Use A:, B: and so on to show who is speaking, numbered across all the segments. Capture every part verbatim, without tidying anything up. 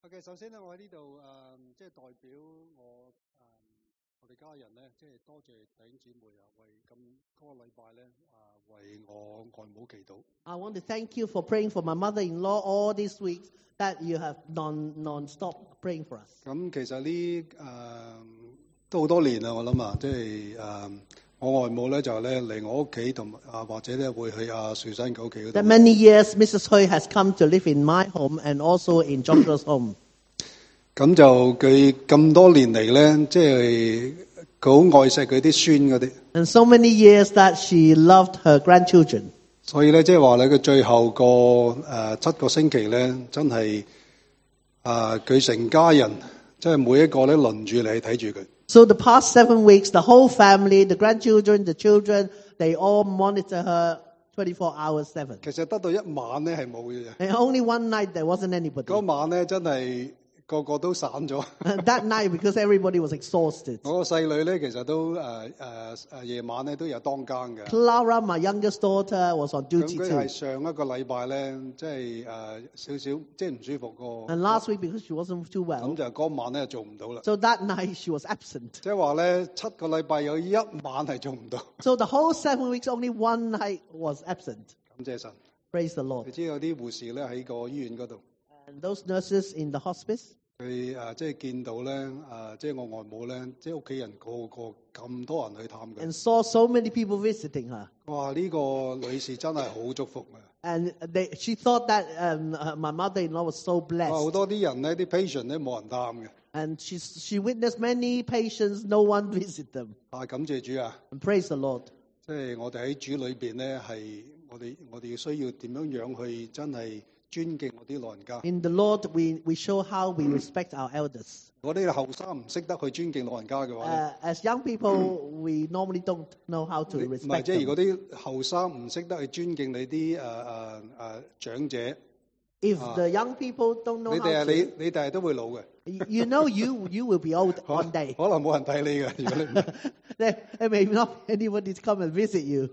A: OK， 首先咧，我喺呢度誒，即係代表我誒、呃、我哋家人咧，即係多謝弟兄姊妹啊，為咁嗰個禮拜咧啊，為我外母祈禱。
B: I want to thank you for praying for my mother-in-law all these weeks that you have non non-stop praying for us.
A: 咁其實呢誒、呃、都好多年啦，我諗啊，即係誒。呃我外母咧就咧嚟我屋企同啊，或者咧會去阿樹生嘅屋企嗰度。
B: That many years, Missus Hui has come to live in my home and also in Joshua's home.
A: 咁就佢咁多年嚟咧，即係佢好愛錫佢啲孫嗰啲。
B: And so many years that she loved her grandchildren.
A: 所以咧，即係話咧，佢最後個誒、呃、七個星期咧，真係啊，佢、呃、成家人即係每一個咧輪住嚟睇住佢。
B: So the past seven weeks, the whole family, the grandchildren, the children, they all monitor her twenty-four hours seven.
A: 其實得到一晚咧係冇嘅。
B: And only one night there wasn't anybody.
A: 嗰晚咧真係個個都散咗。
B: That night, because everybody was exhausted.
A: 我個細女咧其實都誒誒誒夜晚咧都有當更嘅。
B: Clara, my youngest daughter, was on duty
A: 咁佢
B: too.
A: 係上一個禮拜咧，即係誒少少即係唔舒服個。
B: And last week, because she wasn't too
A: 咁
B: well,
A: 就嗰晚咧做唔到啦。
B: so that night she was absent.
A: 即係話咧，七個禮拜有一晚係做唔到。
B: So the whole seven weeks, only one night was absent.
A: 感謝神。
B: Praise the Lord.
A: 你知有啲護士咧喺個醫院嗰度，
B: And those nurses in the hospice,
A: 佢誒即係見到咧誒，即係我外母咧，即係屋企人個個咁多人去探佢。
B: and saw so many people visiting her.
A: 哇！呢個女士真係好祝福嘅。
B: And they, she thought that um, uh, my mother-in-law was so
A: 哇！好
B: blessed.
A: 多啲人咧，啲 patient 咧冇人探嘅。
B: And she, she witnessed many patients, no one visit them.
A: 啊，感謝主啊！
B: And praise the Lord.
A: 即係我哋喺主裏邊咧，係我哋我哋要需要點樣樣去真係尊敬我啲老人家。
B: In the Lord, we, we show how we respect our elders.
A: 我哋後生唔識得去尊敬老人家嘅話咧，
B: Uh, as young people, we normally don't know how to
A: 唔係
B: respect
A: 即係如
B: them.
A: 果啲後生唔識得去尊敬你啲誒誒誒長者，
B: If the young people don't know
A: 你
B: how
A: 哋係
B: to,
A: 你你哋係都會老嘅。
B: you know you, you will be old
A: 可
B: one day.
A: 可能冇人睇你嘅，如果你唔
B: there, there may not be anybody to come and visit you.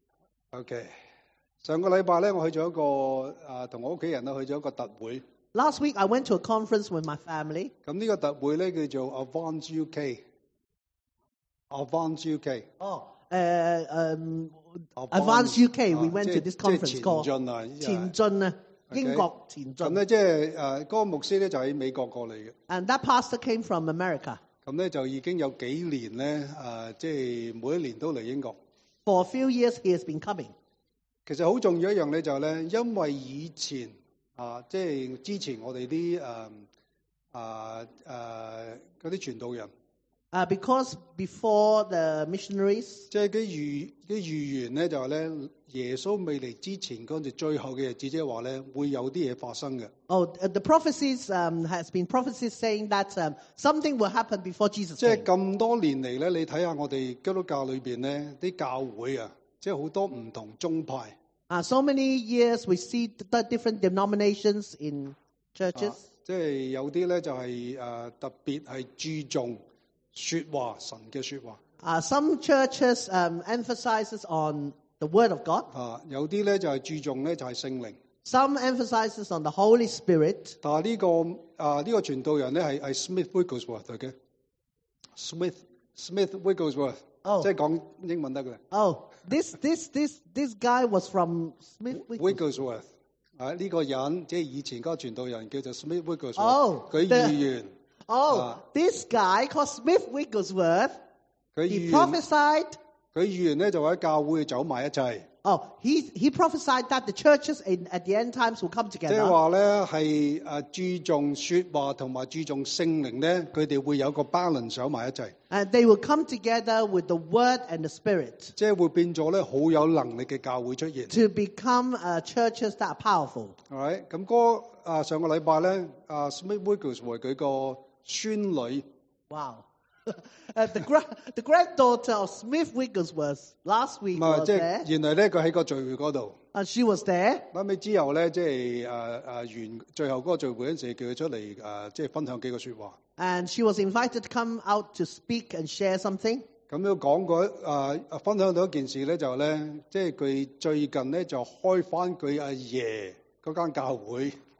A: OK。上個禮拜咧，我去咗一個啊，同我屋企人咧去咗一個特會。
B: Last week, I went to a conference with my family.
A: 咁呢個特會咧叫做 Advance U K。Advance U K。
B: Oh, uh, um, Advanced U K, we went to this
A: 即係
B: conference
A: 前
B: called
A: 進啊。
B: 前進啊，英國前進。
A: 咁咧即係誒嗰個牧師咧就喺美國過嚟嘅。
B: And that pastor came from America.
A: 咁咧就已經有幾年咧誒，即係每一年都嚟英國。
B: For a few years, he has been coming.
A: 其實好重要一樣咧就係咧，因為以前啊，即係之前我哋啲誒啊誒嗰啲傳道人，
B: Uh, because before the missionaries,
A: 即係啲預啲預言咧就係咧，耶穌未嚟之前嗰陣時最後嘅日子，即係話咧會有啲嘢發生嘅。
B: oh, uh, the prophecies um, has been prophecies saying that um, something will happen before Jesus
A: 即係
B: came.
A: 咁多年嚟咧，你睇下我哋基督教裏邊咧啲教會啊，即係好多唔同宗派。
B: Uh, so many years we see the different denominations in churches.
A: 啊、即係有啲咧就係、是、誒、呃、特別係注重説話神嘅説話。
B: Uh, some churches um, emphasizes on the Word of God.
A: 啊，有啲咧就係、是、注重咧就係、是、聖靈。
B: Some emphasizes on the Holy Spirit.
A: 但係、這、呢個啊呢、這個傳道人咧係係 Smith Wigglesworth 嘅 Smith Smith Wigglesworth，、
B: Oh.
A: 即係講英文得嘅。
B: Oh, this this this this guy was from Smith Wigglesworth.
A: Wigglesworth 啊呢、這個人即係以前嗰個傳道人叫做 Smith Wigglesworth，
B: Oh,
A: 佢
B: the-
A: 預言。
B: Oh,
A: Ah.
B: this guy called Smith Wigglesworth.
A: 佢
B: He
A: 預言
B: prophesied.
A: 佢預言咧就喺教會走埋一齊。
B: Oh, he he prophesied that the churches in, at the end times will come
A: 即係
B: together.
A: 話咧係誒注重説話同埋注重聖靈咧，佢哋會有個 balance 走埋一齊，
B: And they will come together with the Word and the Spirit
A: 即係會變咗咧好有能力嘅教會出現。
B: to become uh, churches that are powerful.
A: 係咪？咁嗰啊上個禮拜咧，啊 Smith Wigglesworth 佢個孫女
B: Wow. uh, the, gra- the granddaughter of Smith Wigglesworth last week
A: 唔係
B: was
A: 即
B: there.
A: 係原來咧佢喺個聚會嗰度，
B: And she was there.
A: 後尾之後咧即係誒誒完最後嗰個聚會嗰陣時，叫佢出嚟誒即係分享幾個説話。
B: And she was invited to come out to speak and share something.
A: 咁樣講過誒、呃、分享到一件事咧，就咧即係佢最近咧就開翻佢阿爺嗰間教會。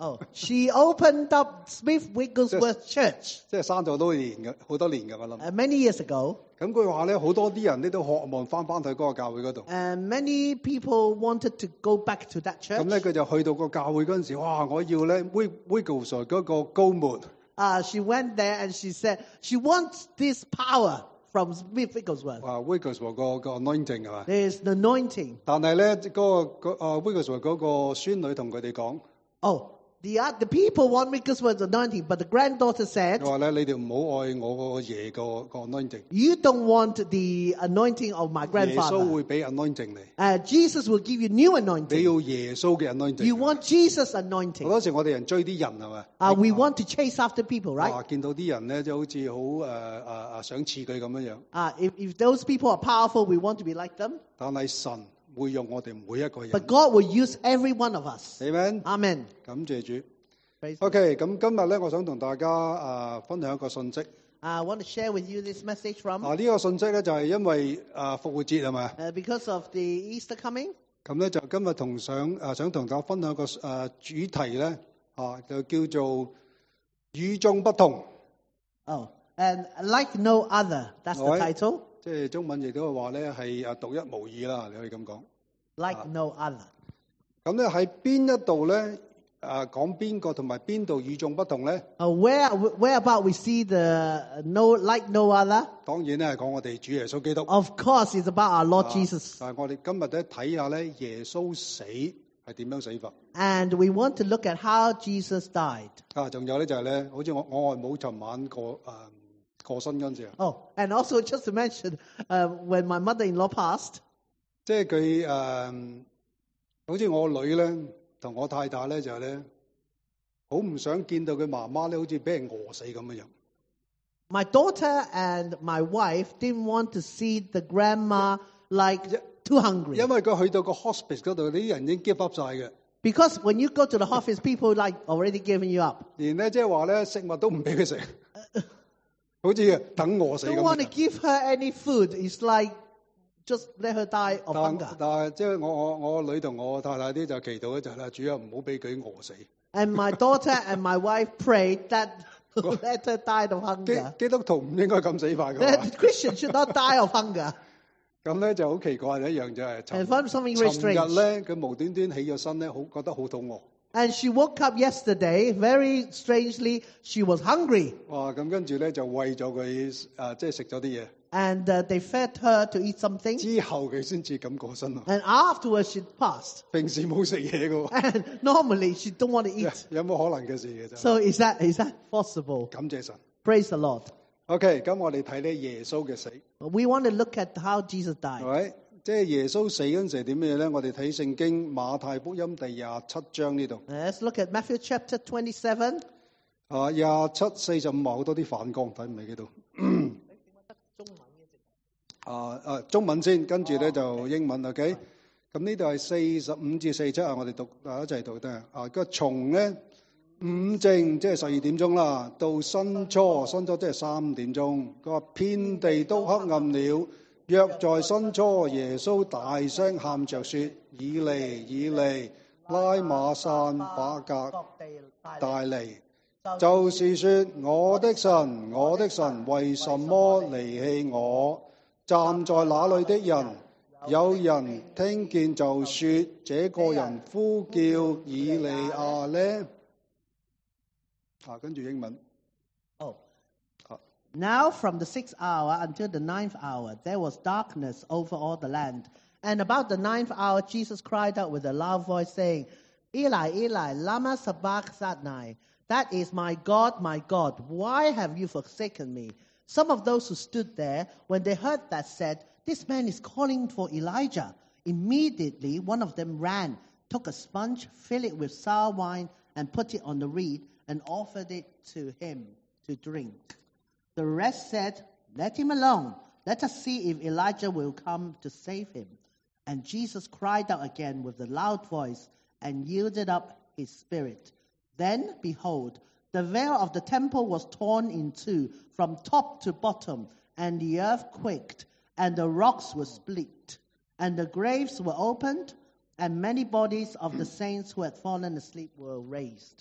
B: Oh, she opened up Smith Wigglesworth Church
A: 即係生咗好多年嘅，好多年嘅我諗。
B: uh, many years ago.
A: 咁佢話咧，好多啲人咧都渴望翻翻去嗰個教會嗰度。
B: And many people wanted to go back to that
A: 咁咧
B: church.
A: 佢就去到個教會嗰陣時，哇！我要咧 Wigglesworth 嗰個高門。
B: Uh, she went there and she said she wants this power from Smith Wigglesworth.
A: 哇 Wigglesworth 個個 anointing 係嘛？
B: There's the anointing.
A: 但係咧嗰個嗰啊 Wigglesworth 嗰個孫女同佢哋講，
B: Oh, the, uh, the people want Wigglesworth's anointing, but the granddaughter said,
A: 佢話咧你哋唔好愛我個爺個個 anointing，
B: you don't want the anointing of my
A: 耶穌
B: grandfather.
A: 會俾 anointing 你，
B: Uh, Jesus will give you new
A: 你
B: anointing.
A: 要耶穌嘅 anointing。
B: You want Jesus'
A: 好
B: anointing.
A: 多時我哋人追啲人係咪？
B: Uh, we want to chase after people, right?
A: 哇！見到啲人咧就好似好誒誒誒想似佢咁樣樣，
B: Uh, if, if those people are powerful, we want to be like them.
A: 但係神會用我哋每一個人。
B: But God will use every one of us.
A: Amen。
B: Amen.
A: 感謝主。
B: Praise God.
A: OK，咁今日咧，我想同大家啊、呃分享一個信息。
B: I want to share with you this message from
A: 啊，呢個信息咧就係因為啊復活節係咪？
B: uh, because of the Easter coming.
A: 咁咧就今日同想啊想同大家分享一個啊主題咧啊就叫做與眾不同。
B: Oh, and like no other. That's the
A: Alright.
B: title.
A: 即係中文亦都話咧係啊獨一無二啦，你可以咁講。
B: Like no other.
A: 咁咧喺邊一度咧啊講邊個同埋邊度與眾不同咧？
B: Uh, where where about we see the uh, no like no other?
A: 當然咧係講我哋主耶穌基督。
B: Of course, it's about our Lord
A: 啊
B: Jesus.
A: 但係我哋今日咧睇下咧耶穌死係點樣死法。
B: And we want to look at how Jesus died.
A: 啊，仲有咧就係咧，好似我我外母尋晚過誒、呃、過身嗰陣時啊，
B: Oh, and also just to mention, uh, when my mother-in-law passed,
A: 即係佢誒，好似我女咧同我太太咧就係咧，好唔想見到佢媽媽咧，好似俾人餓死咁樣樣。
B: my daughter and my wife didn't want to see the grandma like too hungry.
A: 因為佢去到個 hospice 嗰度，啲人已經 give up 晒嘅，
B: Because when you go to the office, people like already giving you up.
A: 連咧即係話咧食物都唔俾佢食，好似等餓死
B: Don't
A: 咁
B: want to
A: 樣。
B: give her any food. It's like just let her die of
A: 但
B: hunger.
A: 但係即係我我我女同我太太啲就祈禱咧就係啦，主啊唔好俾佢餓死。
B: And my daughter and my wife prayed that let her die of
A: 基
B: hunger.
A: 基督徒唔應該咁死法嘅
B: That
A: 嘛。
B: Christians should not die of hunger.
A: 咁咧就好奇怪嘅一樣就係
B: And
A: 尋
B: found something very
A: 尋
B: strange.
A: 日咧佢無端端起咗身咧，好覺得好肚餓。
B: And she woke up yesterday. Very strangely, she was hungry.
A: 哇！咁跟住咧就餵咗佢誒，即係食咗啲嘢。
B: And uh, they fed her to eat something.
A: 之後佢先至咁過身咯。
B: And afterwards, she passed.
A: 平時冇食嘢嘅喎，
B: And normally, she don't want to eat.
A: 有冇可能嘅事嘅啫？
B: So is that is that possible?
A: 感謝神。
B: Praise the Lord.
A: OK，咁我哋睇咧耶穌嘅死，
B: We want to look at how Jesus
A: 係
B: died.
A: 咪？即係耶穌死嗰陣時係點嘅咧？我哋睇聖經馬太福音第廿七章呢度。
B: Let's look at Matthew chapter twenty-seven.
A: 啊，廿七四十五好多啲反光，睇唔睇到？啊啊，中文先，跟住咧就英文 ，OK。咁呢度係四十五至四七啊，我哋讀啊一齊讀得啊。個從咧午正即係十二點鐘啦，到申初，申初即係三點鐘。佢話遍地都黑暗了。約在申初，耶穌大聲喊着說：以利以利，拉馬散巴格大利。就是說，我的神，我的神，為什麼離棄我？站在那裏的人，有人聽見就說：這個人呼叫以利亞呢？啊，跟住英文。
B: Oh.
A: 啊
B: Now from the sixth hour until the ninth hour, there was darkness over all the land. And about the ninth hour, Jesus cried out with a loud voice, saying, Eli, Eli, lama sabachthani? That is, my God, my God, why have you forsaken me? Some of those who stood there, when they heard that, said, This man is calling for Elijah. Immediately, one of them ran, took a sponge, filled it with sour wine, and put it on the reed, and offered it to him to drink. The rest said, Let him alone. Let us see if Elijah will come to save him. And Jesus cried out again with a loud voice and yielded up his spirit. Then, behold, the veil of the temple was torn in two from top to bottom, and the earth quaked, and the rocks were split, and the graves were opened, and many bodies of the saints who had fallen asleep were raised.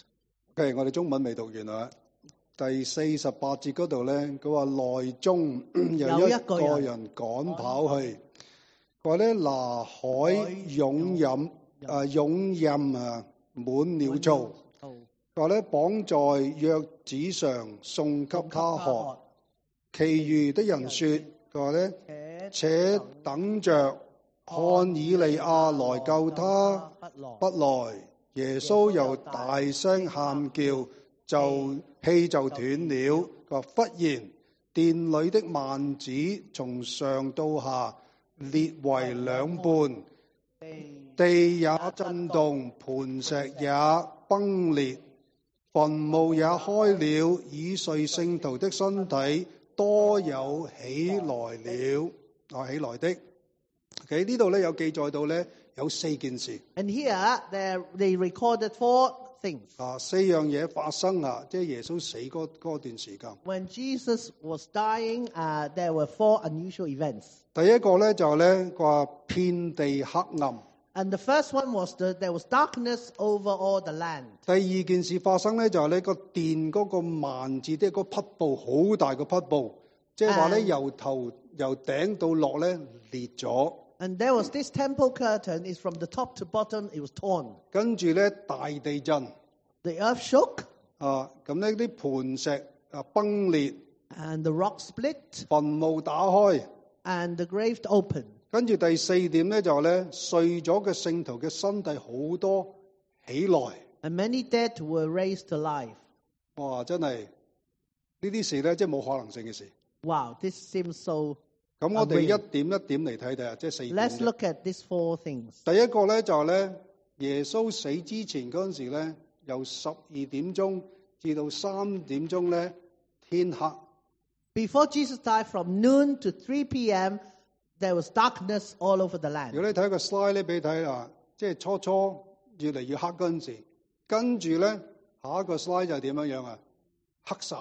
A: OK， 我哋中文未讀完啊。第四十八節嗰度咧，佢話內中有一個人趕跑去，佢話咧拿海湧飲啊湧任啊滿了槽，佢話咧綁在鑰子上送給他喝。其餘的人說，佢話咧且等着看以利亞來救他，不來。耶穌又大聲喊叫，就氣就斷了。佢話忽然殿裏的幔子從上到下裂為兩半，地也震動，磐石也崩裂，墳墓也開了，已睡聖徒的身體多有起來了。啊，起來的。喺呢度咧有記載到咧有四件事。
B: And here they they recorded four things.
A: 啊，四樣嘢發生啊，即係耶穌死嗰嗰段時間。
B: When Jesus was dying, uh, there were four unusual events.
A: 第一個咧就係咧話遍地黑暗。
B: And the first one was that there was darkness over all the land.
A: 第二件事發生咧就係呢個殿嗰個幔子，即係個匹布好大個匹布，即係話咧由頭由頂到落咧裂咗。
B: And there was this temple curtain, is from the top to bottom, it was torn.
A: 跟住咧大地震。
B: The earth shook.
A: 啊，咁呢啲磐石啊崩裂。
B: And the rock split.
A: 墳墓打開。
B: And the grave opened.
A: 跟住第四點咧就係咧睡咗嘅聖徒嘅身體好多起來。
B: And many dead were raised to life.
A: 哇！真係呢啲事咧，即係冇可能性嘅事。
B: Wow, this seems so.
A: 咁我哋一點一點嚟睇睇啊，即係四點。
B: Let's look at these four things.
A: 第一個咧就係咧，耶穌死之前嗰陣時咧，由十二點鐘至到三點鐘咧，天黑。
B: Before Jesus died, from noon to three p.m., there was darkness all over the land.
A: 如果你睇個 slide 咧，俾你睇啊，即係初初越嚟越黑嗰陣時，跟住咧下一個 slide 就係點樣樣啊？黑晒。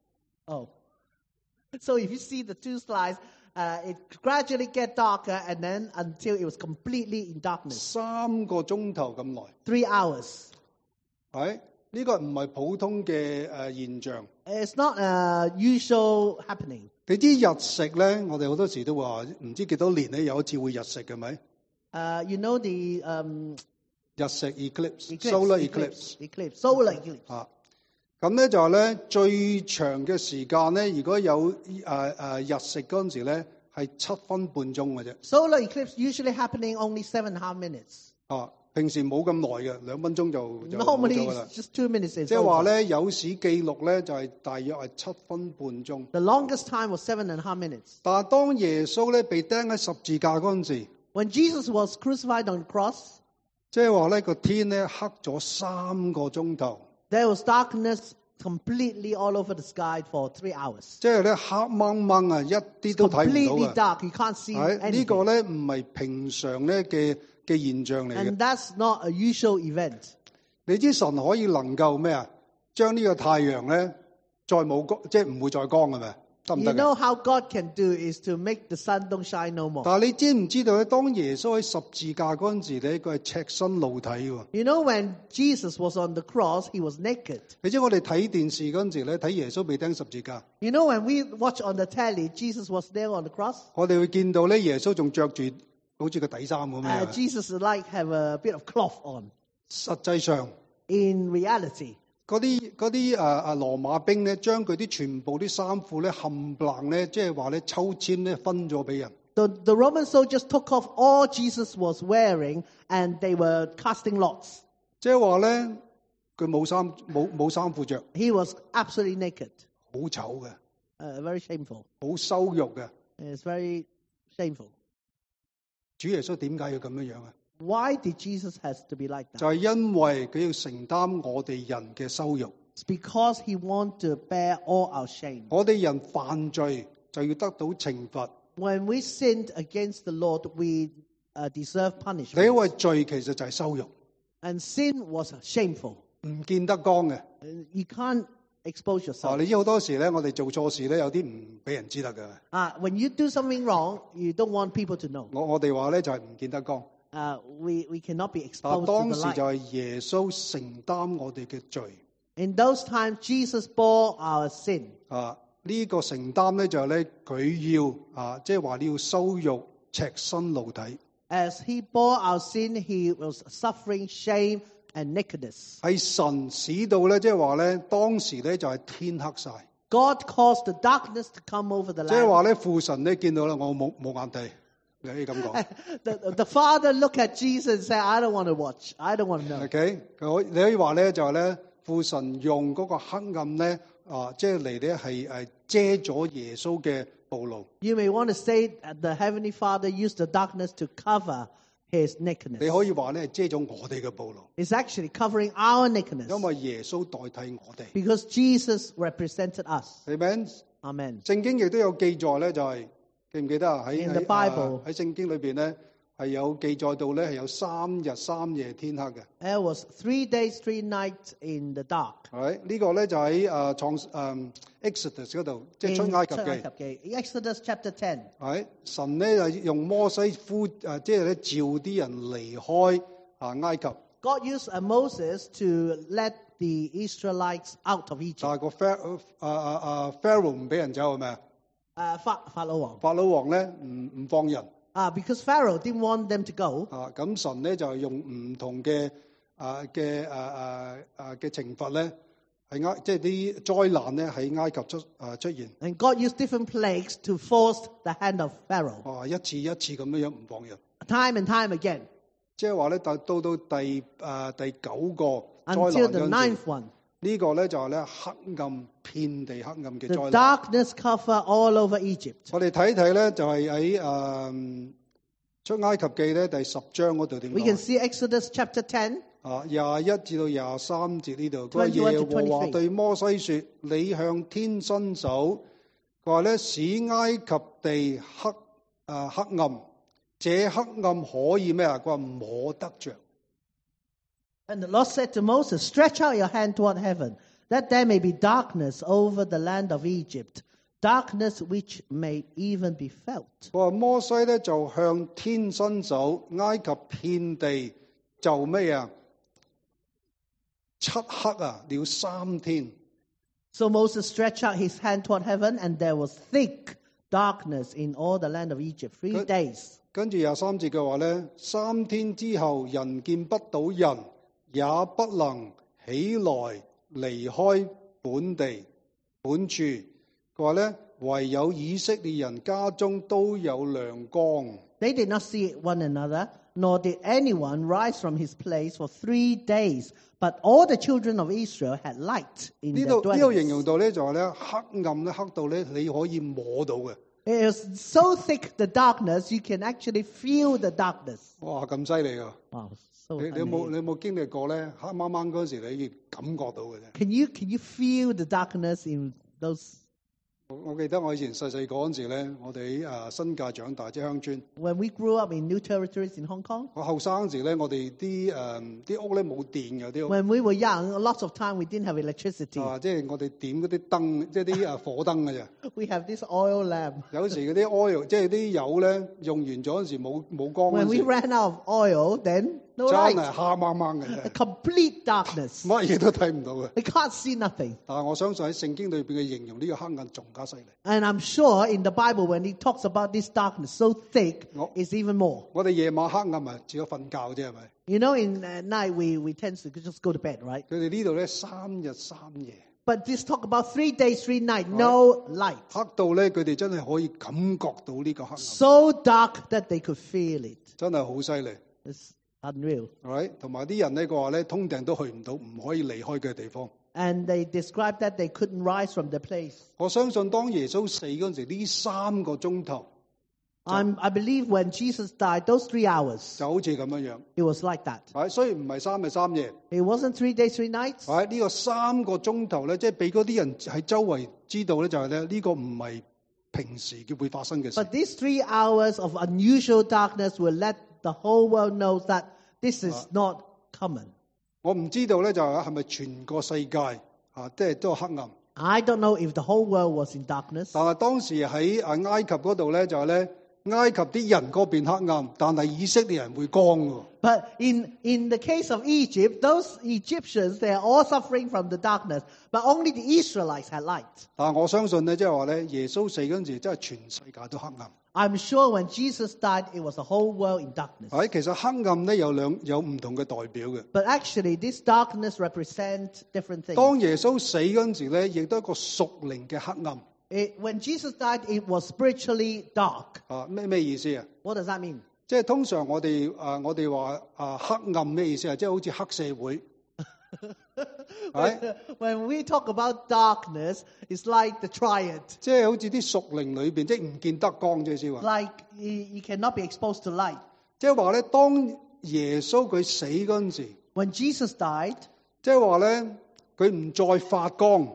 B: Oh, so if you see the two slides. Uh, it gradually get darker, and then until it was completely in darkness.
A: 三個鐘頭咁耐。
B: Three hours.
A: 係呢個唔係普通嘅誒現象。
B: It's not a usual happening.
A: 你知日食咧，我哋好多時都話唔知幾多年咧有一次會日食嘅咪？
B: Uh, you know the um,
A: 日食 eclipse,
B: eclipse,
A: solar
B: eclipse,
A: eclipse,
B: eclipse, solar eclipse.
A: 啊，咁咧就係咧最長嘅時間咧，如果有誒誒、呃、日食嗰陣時咧，係七分半鐘嘅啫。
B: Solar eclipse usually happening only seven and a half minutes.
A: 啊，平時冇咁耐嘅，兩分鐘就就冇
B: Normally
A: 咗㗎啦。
B: it's just two minutes.
A: 即係話咧，有史記錄咧就係、是、大約係七分半鐘。
B: The longest time was seven and a half minutes.
A: 但係當耶穌咧被釘喺十字架嗰陣時，
B: When Jesus was crucified on the cross,
A: 即係話咧個天咧黑咗三個鐘頭。
B: there was darkness completely all over the sky for three hours.
A: 即係咧黑掹掹啊，一啲都睇唔
B: Completely
A: 到
B: dark. You can't see
A: 嘅。係呢個
B: anything.
A: 咧唔係平常咧嘅嘅現象嚟
B: And
A: 嘅。
B: that's not a usual event.
A: 你知神可以能夠咩啊？將呢個太陽咧再冇光，即係唔會再光嘅咩？得唔
B: You
A: 得嘅？
B: know how God can do is to make the sun don't shine no more.
A: 但係你知唔知道咧？當耶穌喺十字架嗰陣時咧，佢係赤身露體喎。
B: You know when Jesus was on the cross, he was naked.
A: 你知我哋睇電視嗰陣時咧，睇耶穌被釘十字架，
B: You know when we watch on the telly, Jesus was there on the cross.
A: 我哋會見到咧耶穌仲着住好似個底衫咁
B: Uh,
A: 樣。
B: Jesus like have a bit of cloth on.
A: 實際上
B: In reality,
A: 嗰啲嗰啲誒誒羅馬兵咧，將佢啲全部啲衫褲咧冚唪唥咧，即係話咧抽籤咧分咗俾人。
B: the, the Roman soldiers took off all Jesus was wearing and they were casting lots.
A: 即係話咧，佢冇衫冇冇衫褲着，
B: He was absolutely naked.
A: 好醜嘅，
B: Uh, very shameful.
A: 好羞辱嘅。
B: It's very shameful.
A: 主耶穌點解要咁樣樣啊？
B: Why did Jesus has to be like
A: 就
B: that?
A: 係因為佢要承擔我哋人嘅羞辱。
B: It's because he want to bear all our shame.
A: 我哋人犯罪就要得到懲罰。
B: When we sinned against the Lord, we uh, deserve
A: 你
B: punishment.
A: 因為罪其實就係羞辱，
B: And sin was shameful.
A: 唔見得光嘅。
B: Uh, You can't expose
A: 啊，
B: yourself.
A: 你知好多時咧，我哋做錯事咧，有啲唔俾人知得嘅。
B: Uh, when you do something wrong, you don't want people to know.
A: 我我哋話咧就係唔見得光。
B: Uh, we, we cannot be
A: 但
B: exposed
A: 當
B: to
A: 時
B: the
A: 就
B: light.
A: 係耶穌承擔我哋嘅罪。
B: In those times, Jesus bore our sin.
A: 啊，呢、個承擔咧就係咧佢要啊，即係話你要羞辱赤身露體，
B: As he bore our sin, he was suffering shame and nakedness.
A: 係神使到咧，即係話咧當時咧就係天黑晒，
B: God caused the darkness to come over the
A: 即係話
B: land.
A: 咧父神咧見到啦，我冇冇眼睇，你可以咁講。
B: The, the father looked at Jesus and said, I don't want to watch. I don't want to know.
A: OK，佢可你可以話咧就係咧父神用嗰個黑暗咧啊，即係嚟咧係誒遮咗耶穌嘅暴露。
B: You may want to say that the Heavenly Father used the darkness to cover his
A: 你
B: nakedness.
A: 可以話咧遮咗我哋嘅暴露，
B: It's actually covering our nakedness
A: 因為耶穌代替我哋。
B: because Jesus represented us.
A: Amen。
B: Amen.
A: 聖經亦都有記載咧，就係、記唔記得啊？喺
B: In the
A: 喺
B: Bible
A: 啊喺聖經裏邊咧係有記載到咧係有三日三夜天黑嘅。
B: There was three days, three nights in the dark.
A: 係呢個咧就喺誒創誒 Exodus 嗰度，即係
B: In
A: 出埃及
B: 出埃
A: 記。
B: 及記 Exodus chapter ten.
A: 係神咧就用摩西呼誒，即係咧召啲人離開啊埃及，
B: God used uh, Moses to let the Israelites out of
A: 但
B: Egypt.
A: 係個 Pharaoh 啊啊啊 Pharaoh 唔俾人走係咪啊？
B: Uh, Fa- 法老王.
A: 法老王咧唔唔放人
B: Uh, because Pharaoh didn't want them to go.
A: 啊，咁神咧就用唔同嘅啊嘅啊啊啊嘅懲罰咧，係埃即係啲災難咧喺埃及出啊出現，
B: And God used different plagues to force the hand of Pharaoh.
A: 哇一次一次咁樣樣唔放人，
B: Time and time again.
A: 即係話咧到到到第啊第九個災
B: Until
A: 難
B: the
A: 嗰陣時
B: ninth one.
A: 呢個咧就係咧黑暗遍地黑暗嘅
B: The
A: 災難。
B: darkness covered all over Egypt.
A: 我哋睇睇咧，就係喺誒出埃及記咧第十章嗰度點
B: We can
A: 講
B: see Exodus chapter ten.
A: 啊？廿一至到廿三節呢度，佢話
B: twenty-one
A: 耶
B: to
A: 和華
B: twenty-three
A: 對摩西說：你向天伸手，佢話咧使埃及地黑啊黑暗，這黑暗可以咩啊？佢話摸得着。
B: And the Lord said to Moses, stretch out your hand toward heaven, that there may be darkness over the land of Egypt, darkness which may even be felt.
A: 佢話摩西咧就向天伸手，埃及遍地就咩啊？漆黑啊，了三天。
B: So Moses stretched out his hand toward heaven, and there was thick darkness in all the land of Egypt, three
A: Good.
B: days.
A: 跟住廿三節嘅話咧，三天之後人見不到人，也不能起來離開本地本處。佢話咧，唯有以色列人家中都有亮光。
B: They did not see one another, nor did anyone rise from his place for three days. But all the children of Israel had light in
A: 呢
B: their
A: 度呢度形
B: dwellings.
A: 容到咧就係咧黑暗咧黑到咧你可以摸到嘅。
B: It was so thick, the darkness, you can actually feel the darkness.
A: 哇，咁犀利啊！
B: Wow, so
A: 你你有冇
B: amazing.
A: 你有冇經歷過咧？黑掹掹嗰時你感覺到嘅啫。
B: Can you can you feel the darkness in those?
A: 我我記得我以前細細個嗰陣時咧，我哋喺誒新界長大，即係鄉村。
B: When we grew up in new territories in Hong Kong,
A: 我後生嗰時咧，我哋啲誒啲屋咧冇電嘅啲屋。
B: when we were young, lots of time we didn't have electricity.
A: 啊！即係我哋點嗰啲燈，即係啲誒火燈嘅啫。
B: We have this oil lamp.
A: 有時嗰啲 oil，即係啲油咧用完咗嗰陣時冇冇光嗰
B: When
A: 陣
B: we
A: 時，
B: ran out of oil, then no
A: 真係
B: light.
A: 黑掹掹嘅
B: A
A: 啫，
B: complete darkness.
A: 乜嘢都睇唔到嘅。
B: We can't see nothing.
A: 但係我相信喺聖經裏邊嘅形容呢個黑暗仲加犀利。
B: And I'm sure in the Bible, when it talks about this darkness so thick,
A: Oh.
B: it's even more.
A: 我哋夜晚黑暗咪只有瞓覺啫，係咪？
B: You know, in uh, night we, we tend to just go to bed, right?
A: 佢哋呢度咧三日三夜，
B: But this talk about three days, three nights, no light.
A: 黑到咧佢哋真係可以感覺到呢個黑暗，
B: So dark that they could feel it.
A: 真係好犀利。
B: It's unreal.
A: right？同埋啲人咧，佢話咧通頂都去唔到，唔可以離開嘅地方。
B: And they described that they couldn't rise from their place.
A: 我相信當耶穌死嗰陣時，呢三個鐘頭
B: I'm, I believe when Jesus died, those three hours,
A: 就好似咁樣樣。
B: it was like that.
A: right？雖然唔係三日三夜，
B: It wasn't three days, three nights.
A: right？呢個三個鐘頭咧，即係俾嗰啲人喺周圍知道咧，就係咧呢個唔係平時嘅會發生嘅事。
B: But these three hours of unusual darkness will let the whole world know that this is not common.
A: 我唔知道咧，就係係咪全個世界啊，即係都係黑暗。
B: I don't know if the whole world was in darkness.
A: 但係當時喺啊埃及嗰度咧，就係咧埃及啲人嗰邊黑暗，但係以色列人會光喎。
B: But in, in the case of Egypt, those Egyptians, they are all suffering from the darkness, but only the Israelites had light.
A: 但係我相信咧，即係話咧，耶穌死嗰陣時，真係全世界都黑暗。
B: I'm sure when Jesus died, it was the whole world in darkness.
A: 係其實黑暗咧有兩有唔同嘅代表嘅。
B: But actually, this darkness represents different things.
A: 當耶穌死嗰陣時咧，亦都係一個屬靈嘅黑暗。
B: It, when Jesus died, it was spiritually dark.
A: 啊，咩咩意思啊？
B: What does that mean?
A: 即係通常我哋啊，我哋話啊黑暗咩意思啊？即係好似黑社會。係
B: When we talk about darkness, it's like the triad.
A: 即係好似啲屬靈裏邊，即係唔見得光啫，先話。
B: Like you, you cannot be exposed to light.
A: 即係話咧，當耶穌佢死嗰陣時，
B: When Jesus died,
A: 即係話咧，佢唔再發光。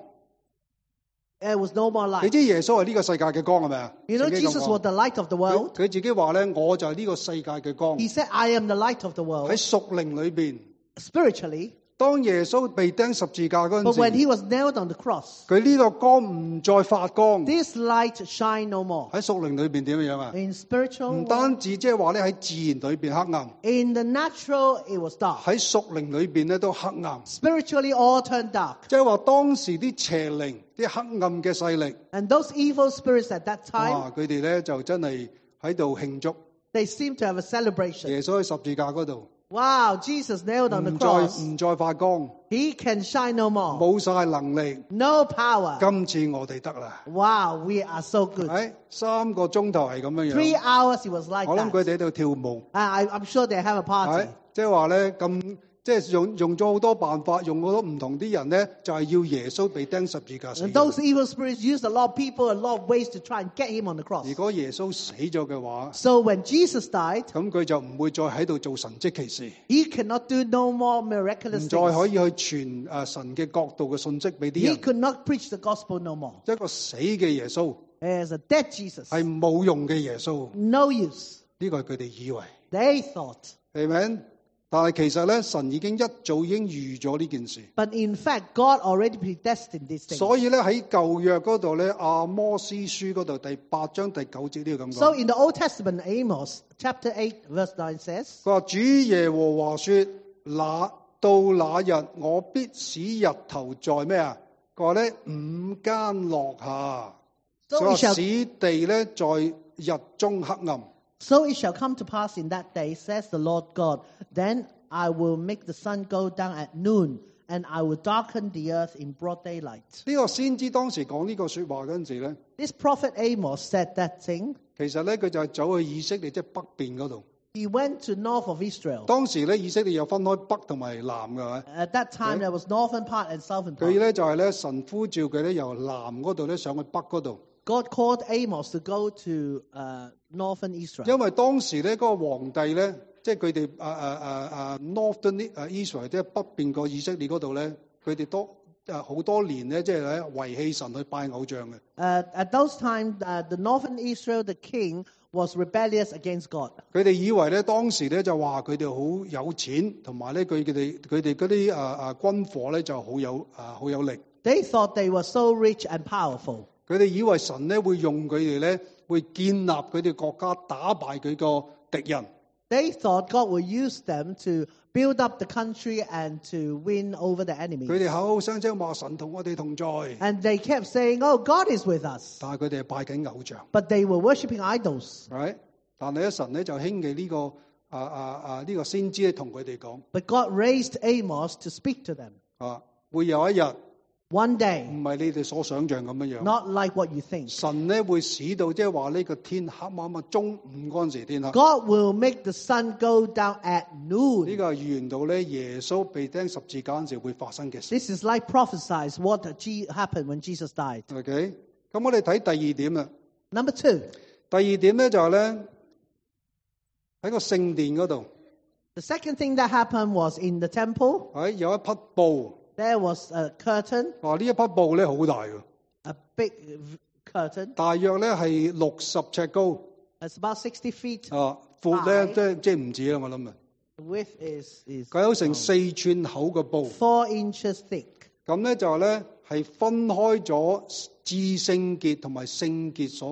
B: there was no more
A: 你
B: light.
A: 知耶穌係呢個世界嘅光係咪啊？
B: You know,
A: 聖經咁
B: Jesus
A: 講
B: was the light of the
A: 佢
B: world.
A: 佢自己話咧，我就係呢個世界嘅光。
B: He said, I am the light of the world.
A: 喺屬靈裏邊，
B: Spiritually.
A: 當耶穌被釘十字架嗰
B: But
A: 陣
B: when
A: 時，
B: he was nailed on the cross,
A: 佢呢個光唔再發光。
B: this light shine no more.
A: 喺屬靈裏邊點樣啊？
B: In spiritual
A: 唔
B: world,
A: 單止即係話咧喺自然裏邊黑暗，
B: in the natural, it was dark.
A: 喺屬靈裏邊咧都黑暗。
B: Spiritually, all turned dark.
A: 即係話當時啲邪靈、啲黑暗嘅勢力，
B: And those evil spirits at that time,
A: 哇！佢哋咧就真係喺度慶祝
B: they seemed to have a celebration.
A: 耶穌喺十字架嗰度，
B: Wow, Jesus nailed on the
A: 唔再
B: cross.
A: 唔再發光，
B: He can shine no more.
A: 冇晒能力。
B: No power.
A: 今次我哋得啦，
B: Wow, we are so good.
A: 喺三個鐘頭係咁樣
B: Three
A: 樣。
B: hours it was like
A: 我諗佢
B: that.
A: 哋喺度跳舞，
B: I, I'm sure they have a
A: 係
B: party.
A: 即係話咧咁，即係用用咗好多辦法，用好多唔同啲人咧，就係要耶穌被釘十字架死
B: And。those evil spirits used a lot of people, a lot of ways to try and get him on the cross.
A: 如果耶穌死咗嘅話，
B: So when Jesus died,
A: 咁佢就唔會再喺度做神蹟奇事，
B: he cannot do no more
A: 唔
B: miraculous
A: 再可
B: things.
A: 以去傳誒神嘅國度嘅信息俾啲
B: He
A: 人。
B: could not preach the gospel no more.
A: 一個死嘅耶穌
B: There's a dead Jesus.
A: 係冇用嘅耶穌，
B: No use.
A: 呢個係佢哋以為，
B: They thought.
A: 係咪？但係其實咧，神已經一早已經預咗呢件事。
B: But in fact, God already predestined these things.
A: 所以咧喺舊約嗰度咧，阿摩司書嗰度第八章第九節呢個咁
B: So
A: 講，
B: in the Old Testament, Amos chapter eight, verse nine says,
A: 佢話主耶和華說：那到那日，我必使日頭在咩啊？佢話咧午間落下，
B: So
A: 所以
B: it shall-
A: 使地咧在日中黑暗。
B: So it shall come to pass in that day, says the Lord God, then I will make the sun go down at noon, and I will darken the earth in broad daylight.
A: 呢個先知當時講呢個説話嗰陣時咧，
B: This prophet Amos said that thing.
A: 其實咧佢就係走去以色列即係北邊嗰度。
B: He went to north of Israel.
A: 當時咧以色列有分開北同埋南嘅，係咪？
B: At that time, there was northern part and southern
A: 佢
B: part.
A: 咧就係咧神呼召佢咧由南嗰度咧上去北嗰度，
B: God called Amos to go to uh, northern Israel.
A: 因為當時咧嗰個皇帝咧，即係佢哋啊啊啊啊 Northern 啊 Israel 即係北邊個以色列嗰度咧，佢哋多啊好多年咧，即係咧遺棄神去拜偶像嘅。
B: Uh, at those times, uh, the northern Israel, the king, was rebellious against God.
A: 佢哋以為咧當時咧就話佢哋好有錢，同埋咧佢佢哋佢哋嗰啲啊啊軍火咧就好有啊好有力。
B: They thought they were so rich and powerful.
A: 佢哋以為神咧會用佢哋咧，會建立佢哋國家，打敗佢個敵人。
B: They thought God would use them to build up the country and to win over the
A: 佢
B: enemies.
A: 哋口口聲聲話神同我哋同在，
B: And they kept saying, oh, God is with us.
A: 但係佢哋係拜緊偶像。
B: But they were worshipping idols.
A: Right? 但係咧神咧就興起呢個啊啊啊呢個先知咧同佢哋講
B: But God raised Amos to speak to them.
A: 啊，會有一日
B: One day,
A: 唔係你哋所想象咁樣樣。
B: not like what you think.
A: 神咧會使到即係話呢個天黑啱啱中午嗰陣時天黑。
B: God will make the sun go down at
A: 呢
B: noon.
A: 個係預言到咧耶穌被釘十字架嗰陣時會發生嘅事。
B: This is like prophesied what G- happened when Jesus died.
A: OK，咁我哋睇第二點啦。
B: Number two,
A: 第二點咧就係咧喺個聖殿嗰度，
B: the second thing that happened was in the temple,
A: 喺有一匹布。
B: there was a curtain,
A: 哇！呢一匹布咧好大嘅，
B: a big v- curtain.
A: 大約咧係六十尺高，
B: It's about sixty feet.
A: 啊，闊咧
B: High.
A: 即係即係唔止啦，我諗啊，
B: The width is, is
A: 佢有成四寸厚嘅布，
B: four inches thick.
A: 咁咧就係咧係分開咗至聖潔同埋聖潔所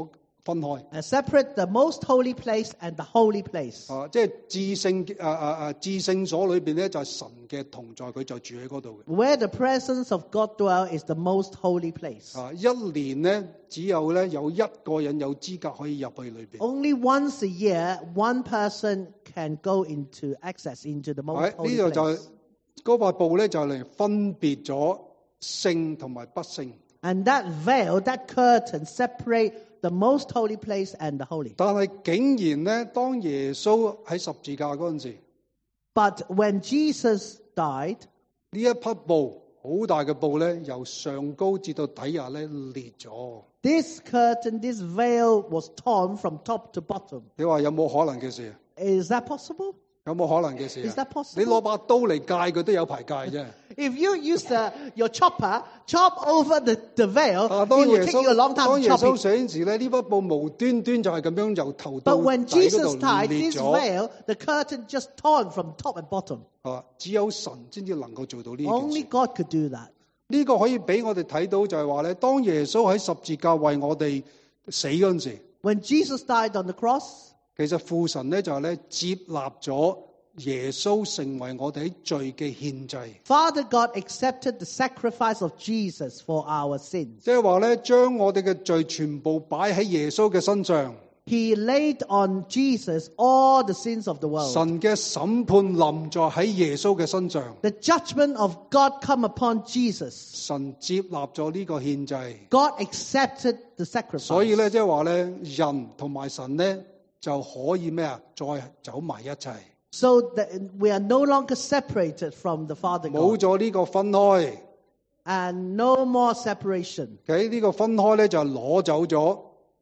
A: 分開。
B: Uh, separate the most holy place and the holy place.
A: 啊，即係至聖啊啊啊至聖所裏邊咧，就係神嘅同在，佢就住喺嗰度嘅。
B: Where the presence of God dwells is the most holy place.
A: 啊，一年咧只有咧有一個人有資格可以入去裏邊。
B: Only once a year, one person can go into access into the most
A: 喺
B: holy
A: 呢度就
B: place.
A: 嗰塊布咧就嚟分別咗聖同埋不聖。
B: And that veil, that curtain, separate the most holy place and the holy.
A: 但係竟然咧，當耶穌喺十字架嗰陣時，
B: But when Jesus died,
A: 呢一匹布好大嘅布咧，由上高至到底下咧裂咗。
B: this curtain, this veil was torn from top to bottom.
A: 你話有冇可能嘅事？
B: Is that possible?
A: 有冇可能嘅事
B: Is
A: 啊
B: that possible?
A: 你攞把刀嚟戒佢都有排戒啫。
B: If you use the, your chopper, chop over the, the veil,
A: 啊，
B: it
A: 當
B: will
A: 耶
B: take you a long
A: 穌
B: time
A: 當
B: to
A: 耶
B: chop
A: 穌
B: it.
A: 死嗰陣時咧，呢匹布無端端就係咁樣由頭到
B: But when
A: 底嗰
B: Jesus
A: 度
B: died,
A: 裂
B: this
A: 咗。
B: veil, the curtain just torn from top and bottom.
A: 啊，只有神先至能夠做到呢件
B: Only
A: 事。
B: God could do that.
A: 呢個可以俾我哋睇到就係話咧，當耶穌喺十字架為我哋死嗰陣時，
B: When Jesus died on the cross,
A: 其實父神咧就係咧接納咗耶穌成為我哋喺罪嘅獻祭，
B: Father God accepted the sacrifice of Jesus for our sins.
A: 即係話咧將我哋嘅罪全部擺喺耶穌嘅身上。
B: He laid on Jesus all the sins of the world.
A: 神嘅審判臨在喺耶穌嘅身上，
B: The judgment of God come upon Jesus.
A: 神接納咗呢個獻祭，
B: God accepted the sacrifice.
A: 所以咧即係話咧人同埋神咧就可以咩啊？再走埋一齊，
B: So that we are no longer separated from the Father
A: 冇
B: God.
A: 咗呢個分開。
B: And no more separation.
A: 喺呢個分開咧就攞走咗，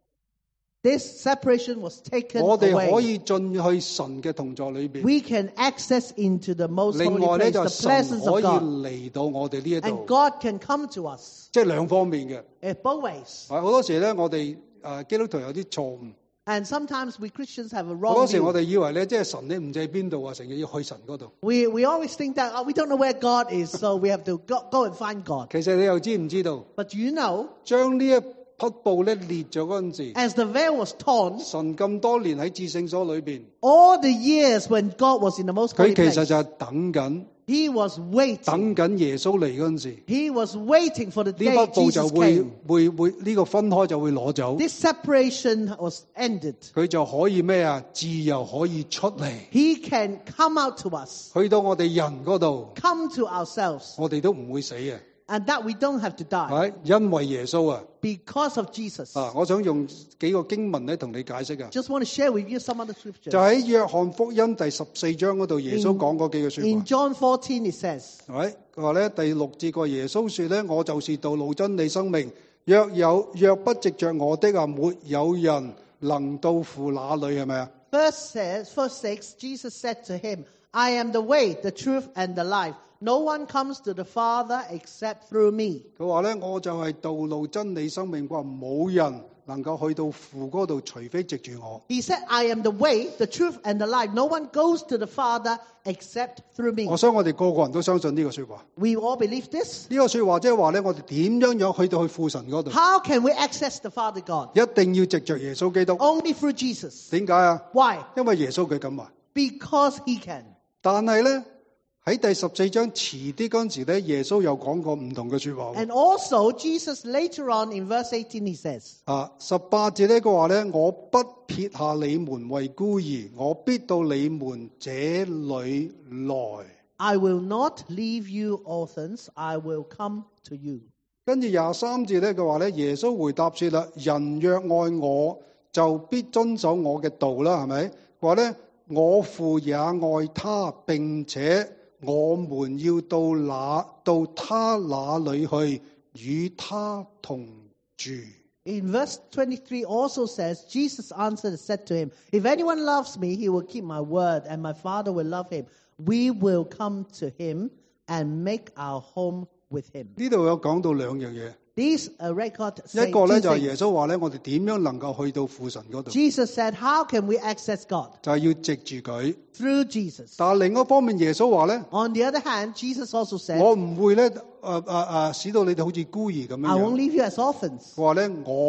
B: This separation was taken
A: 我哋可
B: away.
A: 以進去神嘅同在裏邊。
B: We can access into the most
A: 另
B: holy
A: 外咧
B: place,
A: 就
B: the
A: 係神
B: presence
A: 可
B: of
A: 以
B: God.
A: 嚟到我哋呢一
B: And
A: 度，
B: God can come to us
A: 即係兩方面嘅。
B: in both ways.
A: 係好多時咧，我哋誒基督徒有啲錯誤。
B: And sometimes we Christians have a
A: 好
B: wrong
A: 多時我
B: view.
A: 哋以為咧，即係神咧唔知喺邊度啊，成日要去神嗰度。
B: We, we always think that oh, we don't know where God is, so we have to go, go and find God.
A: 其實你又知唔知道，
B: But you know,
A: 將呢一匹布咧裂咗嗰陣時，
B: as the veil was torn,
A: 神咁多年喺至聖所裏邊，
B: all the years when God was in the most
A: 佢
B: holy
A: 其
B: place,
A: 實就係等緊，
B: He was waiting.
A: 等緊耶穌嚟嗰陣時，
B: He was waiting for the
A: 呢
B: day
A: 匹布就
B: Jesus
A: 會
B: came.
A: 會會呢個分開就會攞走，
B: This separation was ended.
A: 佢就可以咩啊？自由可以出嚟，
B: He can come out to us,
A: 去到我哋人嗰度，
B: come to ourselves,
A: 我哋都唔會死嘅，
B: and that we don't have to die
A: 係因為耶穌啊！
B: because of Jesus.
A: 啊，我想用幾個經文咧同你解釋啊。
B: Just want to share with you some other
A: 就
B: scriptures.
A: 喺約翰福音第十四章嗰度，耶穌講嗰幾句說
B: In
A: 話。
B: John fourteen, it says,
A: 係咪？佢話咧第六節個耶穌說咧，我就是道路真理生命。若有若不藉着我的啊，沒有人能到父那裏，係咪啊？
B: Verse says, verse six, Jesus said to him, I am the way, the truth, and the life. No one comes to the Father except through me.
A: 佢話咧，我就係道路真理生命。佢話冇人能夠去到父嗰度，除非藉住我。
B: He said, I am the way, the truth, and the life. No one goes to the Father except through me.
A: 我相信我哋個個人都相信呢個說話。
B: We all believe this.
A: 呢個說話即係話咧，我哋點樣樣去到去父神嗰度，
B: How can we access the Father God?
A: 一定要藉着耶穌基督。
B: Only through Jesus.
A: 點解啊？
B: Why?
A: 因為耶穌佢咁話。
B: Because He can.
A: 但係咧喺第十四章遲啲嗰陣時咧，耶穌又講過唔同嘅說話。
B: And also, Jesus later on in verse eighteen, He says,
A: 啊，十八節呢個話咧，我不撇下你們為孤兒，我必到你們這裏來。
B: I will not leave you orphans, I will come to you.
A: 跟住廿三節呢個話咧，耶穌回答說啦：人若愛我，就必遵守我嘅道啦，係咪？話咧，我父也愛他，並且我們要到那到他那裏去，與他同住。
B: In verse twenty-three also says, Jesus answered and said to him, If anyone loves me, he will keep my word, and my Father will love him. We will come to him and make our home with him.
A: 呢度有講到兩樣嘢，
B: These uh, record
A: 一
B: say
A: 個
B: two
A: 咧就係耶
B: things.
A: 穌話咧，我哋點樣能夠去到父神嗰度，
B: Jesus said, How can we access God?
A: 就係要藉住佢。
B: Through Jesus.
A: 但係另一方面，耶穌話咧，
B: On the other hand, Jesus also said,
A: 我唔會咧，誒誒誒，使到你哋好似孤兒咁樣
B: I won't
A: 樣。
B: leave you as orphans.
A: 佢話咧，我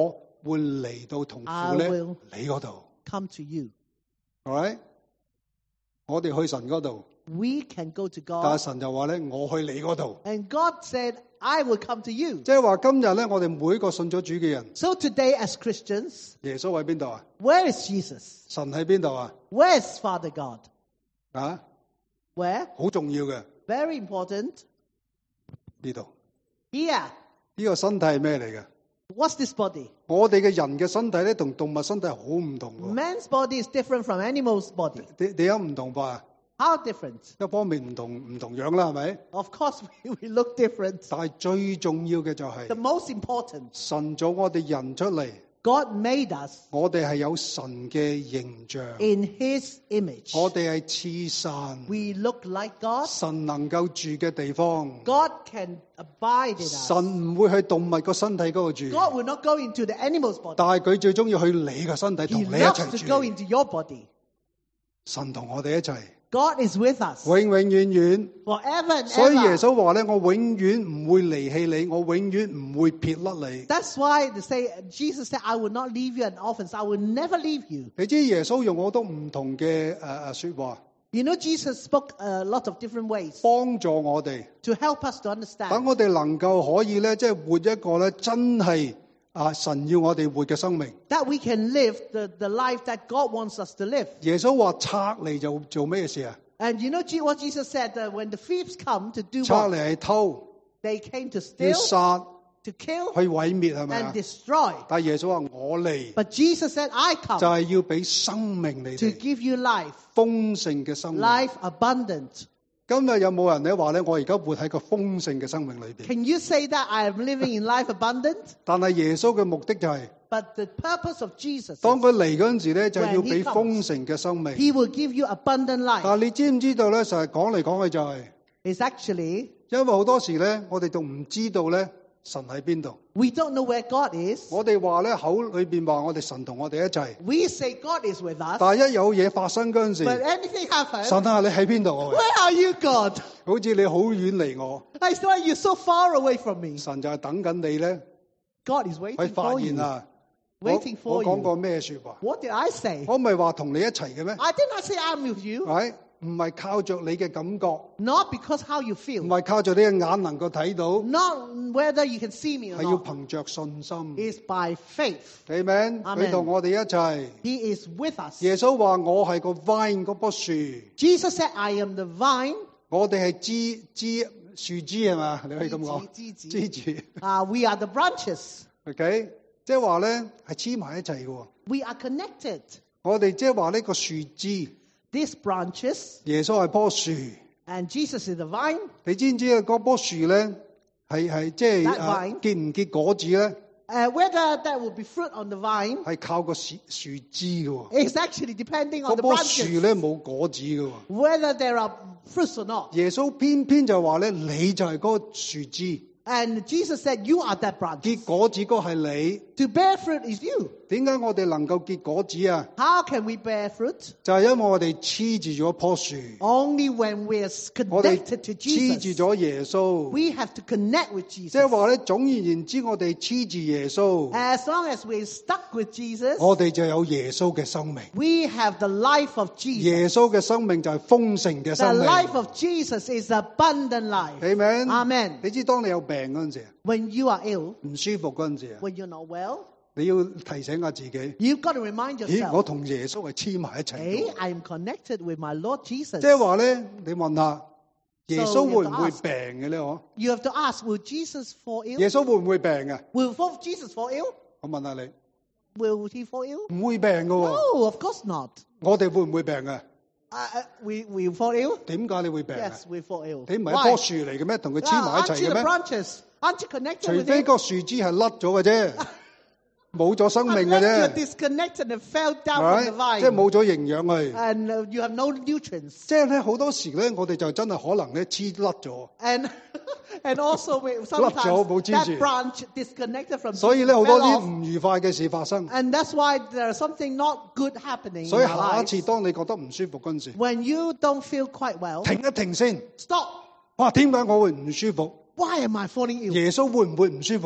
A: 會嚟到同
B: I
A: 父咧
B: will
A: 你嗰度
B: come to you.
A: ，alright？我哋去神嗰度，
B: We can go to
A: 但係
B: God.
A: 神就話咧，我去你嗰度。
B: And God said, I will come to you.
A: 即係話今日咧，我哋每一個信咗主嘅人，
B: So today as Christians,
A: 耶穌喺邊度啊？
B: where is Jesus?
A: 神喺邊度啊？
B: Where is Father God?
A: 啊，
B: Where?
A: 好重要嘅
B: Very important.
A: 呢度。
B: Here.
A: 呢個身體係咩嚟嘅？
B: What's this body?
A: 我哋嘅人嘅身體咧，同動物身體好唔同嘅。
B: Man's body is different from animal's body.
A: 點點樣唔同法？
B: How different?
A: 一方面唔同唔同樣啦，係咪？
B: Of course, we, we look different.
A: 但係最重要嘅就係、
B: The most important,
A: 神造我哋人出嚟，
B: God made us
A: 我哋係有神嘅形象，
B: in His image.
A: 我哋係似神，
B: We look like God.
A: 神能夠住嘅地方，
B: God can abide in us.
A: 神唔會去動物個身體嗰度住，
B: God will not go into the animal's body.
A: 但係佢最中意去你嘅身體同
B: He
A: 你一
B: loves
A: 齊
B: to go
A: 住。
B: into your body.
A: 神同我哋一齊，
B: God is with us
A: 永永遠遠。
B: forever and
A: 所以耶
B: ever.
A: 穌話咧：我永遠唔會離棄你，我永遠唔會撇甩你。
B: That's why they say Jesus said, "I will not leave you an orphan. I will never leave you."
A: 你知耶穌用好多唔同嘅誒誒說話，
B: You know, Jesus spoke a lot of different ways
A: 幫助我哋，
B: to help us to
A: 等
B: understand
A: 我哋能夠可以咧，即係活一個咧真係啊神要我哋活嘅生命。
B: that we can live the, the life that God wants us to live.
A: 耶穌話拆嚟就做咩事啊？
B: And you know Je- what Jesus said? That when the thieves come to do
A: 拆
B: what?
A: 嚟係偷，
B: They came to
A: 要
B: steal,
A: 殺，
B: to kill,
A: 去毀滅係咪
B: and
A: 啊？
B: destroy.
A: 但係耶穌話我嚟
B: But Jesus said, "I
A: 就
B: come
A: 係要俾生命你
B: to
A: 哋，
B: give you life,
A: 豐盛嘅生命。
B: life abundant."
A: 今日有冇人咧話咧？我而家活喺個豐盛嘅生命裏邊，
B: Can you say that I am living in life abundant?
A: 但係耶穌嘅目的就係、
B: But the purpose of Jesus
A: 當
B: is
A: 佢嚟嗰陣時咧，就係
B: When
A: 要
B: he
A: 俾
B: comes,
A: 豐盛嘅生命。
B: He will give you abundant life.
A: 但係你知唔知道咧？成日講嚟講去就係、
B: It's actually,
A: 因為好多時咧，我哋仲唔知道咧神喺邊度。
B: we don't know where God is.
A: 我哋話咧口裏邊話我哋神同我哋一齊，
B: We say God is with us.
A: 但係一有嘢發生嗰陣時，
B: But anything happens,
A: 神啊你喺邊度啊？喂
B: where are you, God?
A: 好似你好遠離我，
B: I saw you so far away from me.
A: 神就係等緊你咧，
B: God is
A: 去
B: waiting
A: 發
B: for
A: 現
B: you.
A: 啊！我
B: Waiting
A: 我
B: for
A: 講過
B: you.
A: 咩說話？
B: What did I say?
A: 我唔係話同你一齊嘅咩？
B: I did not say I'm with you.
A: 係唔係靠着你嘅感覺，唔
B: Not because how you feel.
A: 係靠着你嘅眼能夠睇到，
B: Not whether you can see me or
A: 係要
B: not.
A: 憑着信心。
B: It's by faith.
A: Amen。
B: Amen
A: 佢同我哋一齊。
B: He is with us.
A: 耶穌話：我係個 vine 嗰棵樹，
B: Jesus said, "I am the vine."
A: 我哋係枝枝樹枝係嘛？你可以咁講，
B: 枝子
A: 枝子。
B: Uh, we are the branches.
A: OK，即係話咧係黐埋一齊嘅喎。
B: We are connected.
A: 我哋即係話呢個樹枝，
B: These branches
A: 耶穌係棵樹。
B: and Jesus is the vine.
A: 你知唔知啊？嗰棵樹咧係係即係
B: That
A: 啊
B: vine
A: 結唔結果子咧？
B: Uh, whether that will be fruit on the vine
A: 係靠個樹樹枝嘅喎。
B: is actually depending on
A: 嗰
B: the
A: 棵樹
B: branches.
A: 咧冇果子嘅喎。
B: Whether there are fruits or not.
A: 耶穌偏偏就話咧，你就係嗰個樹枝，
B: And Jesus said, "You are that branch.
A: 結果子嗰係你。
B: To bear fruit is you."
A: 點解我哋能夠結果子啊？
B: How can we bear fruit?
A: 就係因為我哋黐住咗一棵樹，
B: Only when we are
A: 我哋
B: connected to
A: 黐住
B: Jesus.
A: 咗耶穌。
B: We have to connect with
A: 即係
B: Jesus.
A: 話咧，總而言之，我哋黐住耶穌，
B: As long as we're stuck with Jesus,
A: 我哋就有耶穌嘅生命。
B: we have the life of Jesus.
A: 耶穌嘅生命就係豐盛嘅
B: The
A: 生命。
B: life of Jesus is abundant life.
A: Amen。
B: Amen.
A: 你知當你有病嗰陣時，
B: When you are ill,
A: 唔舒服嗰陣時啊，
B: when you're not well,
A: 你要提醒下自己，
B: you've got to remind
A: 咦，我
B: yourself,
A: 同耶穌係黐埋一齊嘅
B: hey,
A: 喎。
B: I am connected with my Lord Jesus.
A: 即係話咧，你問下耶
B: So
A: 穌
B: you
A: 會
B: have
A: 唔
B: to
A: 會
B: ask.
A: 病嘅咧？我
B: You have to ask, will Jesus fall ill?
A: 耶穌會唔會病嘅？
B: Will fall- Jesus fall ill?
A: 我問下你，
B: Will he fall ill?
A: 唔會病嘅喎。
B: No, of course not.
A: 我哋會唔會病嘅？
B: Uh, uh, we, we fall ill?
A: 點解你會病啊？
B: Yes, we fall ill.
A: 你唔係一
B: Why?
A: 棵樹嚟嘅咩？同佢黐
B: Ah,
A: 埋一
B: aren't
A: 齊
B: you
A: 嘅
B: the
A: 咩？
B: branches? Aren't you connected
A: 除
B: with
A: 非
B: him?
A: 個樹枝係甩咗嘅啫，冇咗生命嘅
B: Unless you're
A: 啫，
B: disconnected and fell down
A: 係
B: from the
A: 咪？
B: vine.
A: 即係冇咗營養去。
B: And uh, you have no nutrients.
A: 即係咧好多時咧，我哋就真係可能咧黐甩咗，
B: And and also we,
A: 甩咗，
B: sometimes
A: 冇黐住。
B: that branch disconnected from
A: 所以
B: Jesus
A: 咧好多
B: fell
A: 啲
B: off.
A: 唔愉快嘅事發生。
B: And that's why there's something not good happening
A: 所以
B: in our
A: 下一次
B: lives.
A: 當你覺得唔舒服嗰陣時，
B: When you don't feel quite well,
A: 停一停先。
B: stop.
A: 哇，點解我會唔舒服？
B: Why am I falling ill?
A: 耶穌會唔會唔舒服嘅？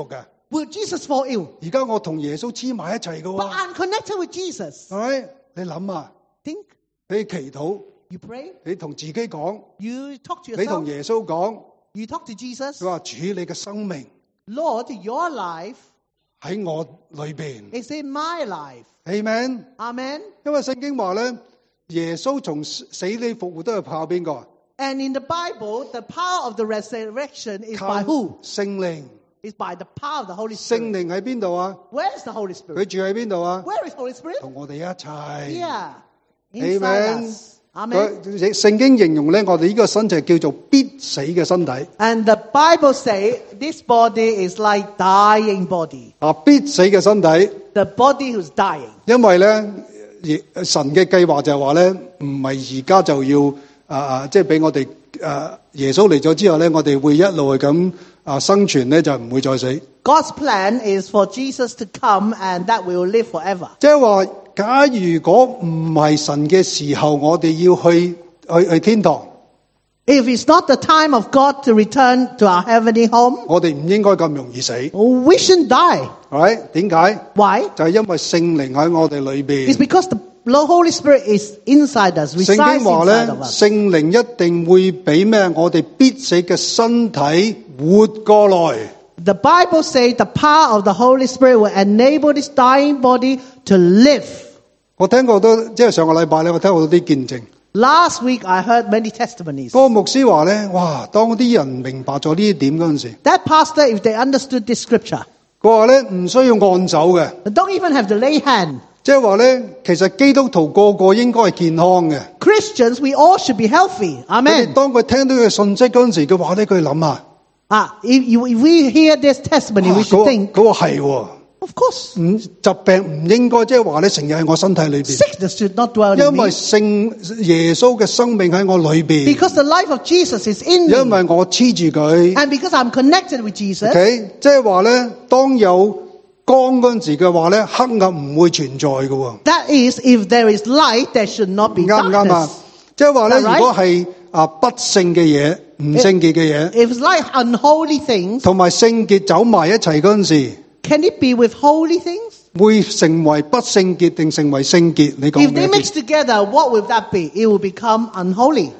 B: will Jesus fall ill?
A: 而家我同耶穌黐埋一齊嘅
B: But
A: 喎，
B: I'm connected with Jesus.
A: 係咪？你諗啊，
B: Think,
A: 你祈禱，
B: you pray,
A: 你同自己講，
B: you talk to
A: 你同
B: yourself,
A: 耶穌講，
B: you talk to Jesus.
A: 佢話主你嘅生命
B: Lord, your life
A: 喺我裏邊
B: is in my life.
A: ，Amen。
B: Amen.
A: 因為聖經話咧，耶穌從死裏復活都係靠邊個？
B: And in the Bible, the power of the resurrection is
A: 靠
B: by who?
A: 聖靈。
B: It's by the power of the Holy
A: 聖
B: Spirit.
A: 靈喺邊度啊？
B: Where is the Holy
A: 佢
B: Spirit?
A: 住喺邊度啊？
B: Where is Holy Spirit?
A: 同我哋一齊。
B: Yeah. Inside
A: Amen.
B: us. Amen.
A: 佢聖經形容咧，我哋呢個身就叫做必死嘅身體。
B: And the Bible say this body is like dying body.
A: 啊，必死嘅身體，
B: The body who's dying.
A: 因為咧，耶神嘅計劃就係話咧，唔係而家就要啊啊，即係俾我哋啊耶穌嚟咗之後咧，我哋會一路係咁啊生存咧，就唔會再死。
B: God's plan is for Jesus to come and that we will live forever.
A: 即係話，假如果唔係神嘅時候，我哋要去去去天堂，
B: If it's not the time of God to return to our heavenly home,
A: 我哋唔應該咁容易死。
B: we shouldn't die.
A: 係咪？點解？
B: Why?
A: 就係因為聖靈喺我哋裏
B: It's
A: 邊。
B: because the Holy Spirit is inside us,
A: 聖
B: resides
A: 經話咧，
B: inside of us.
A: 聖靈一定會俾咩？我哋必死嘅身體活過來。
B: The Bible says the power of the Holy Spirit will enable this dying body to live.
A: 我聽過都即係上個禮拜咧，我聽過啲見證。
B: Last week I heard many testimonies.
A: 嗰個牧師話咧，哇！當啲人明白咗呢一點嗰陣時，
B: That pastor, if they understood this scripture,
A: 佢話咧唔需要按手嘅，
B: they don't even have to lay hand.
A: 即係話咧，其實基督徒個個應該係健康嘅。
B: Christians, we all should be healthy.
A: 佢哋
B: Amen.
A: 當佢聽到佢嘅信息嗰陣時，佢話咧，佢諗下，
B: Ah, if, you, if we hear this testimony,
A: 哇
B: we
A: 佢
B: should
A: 話
B: think,
A: 佢話係喎，
B: of course,
A: 唔疾病唔應該即係話咧成日喺我身體裏邊，
B: sickness should not dwell in
A: 因為
B: me.
A: 聖耶穌嘅生命喺我裏邊，
B: Because the life of Jesus is in
A: 因
B: me.
A: 為我黐住佢。
B: And because I'm connected with Jesus,
A: OK，即係話咧，當有光嗰陣時嘅話咧，黑暗唔會存在嘅喎。
B: that is, if there is light, there should not be
A: 啱唔啱啊
B: darkness.？
A: 即係話咧，
B: Is that right?
A: 如果係啊不聖嘅嘢、唔聖潔嘅嘢，
B: If it's like unholy things,
A: 同埋聖潔走埋一齊嗰陣時，
B: can it be with holy things?
A: 會成為不聖潔定成為聖潔？你講
B: If
A: 咩
B: they？mix together, what will that be? It will become unholy.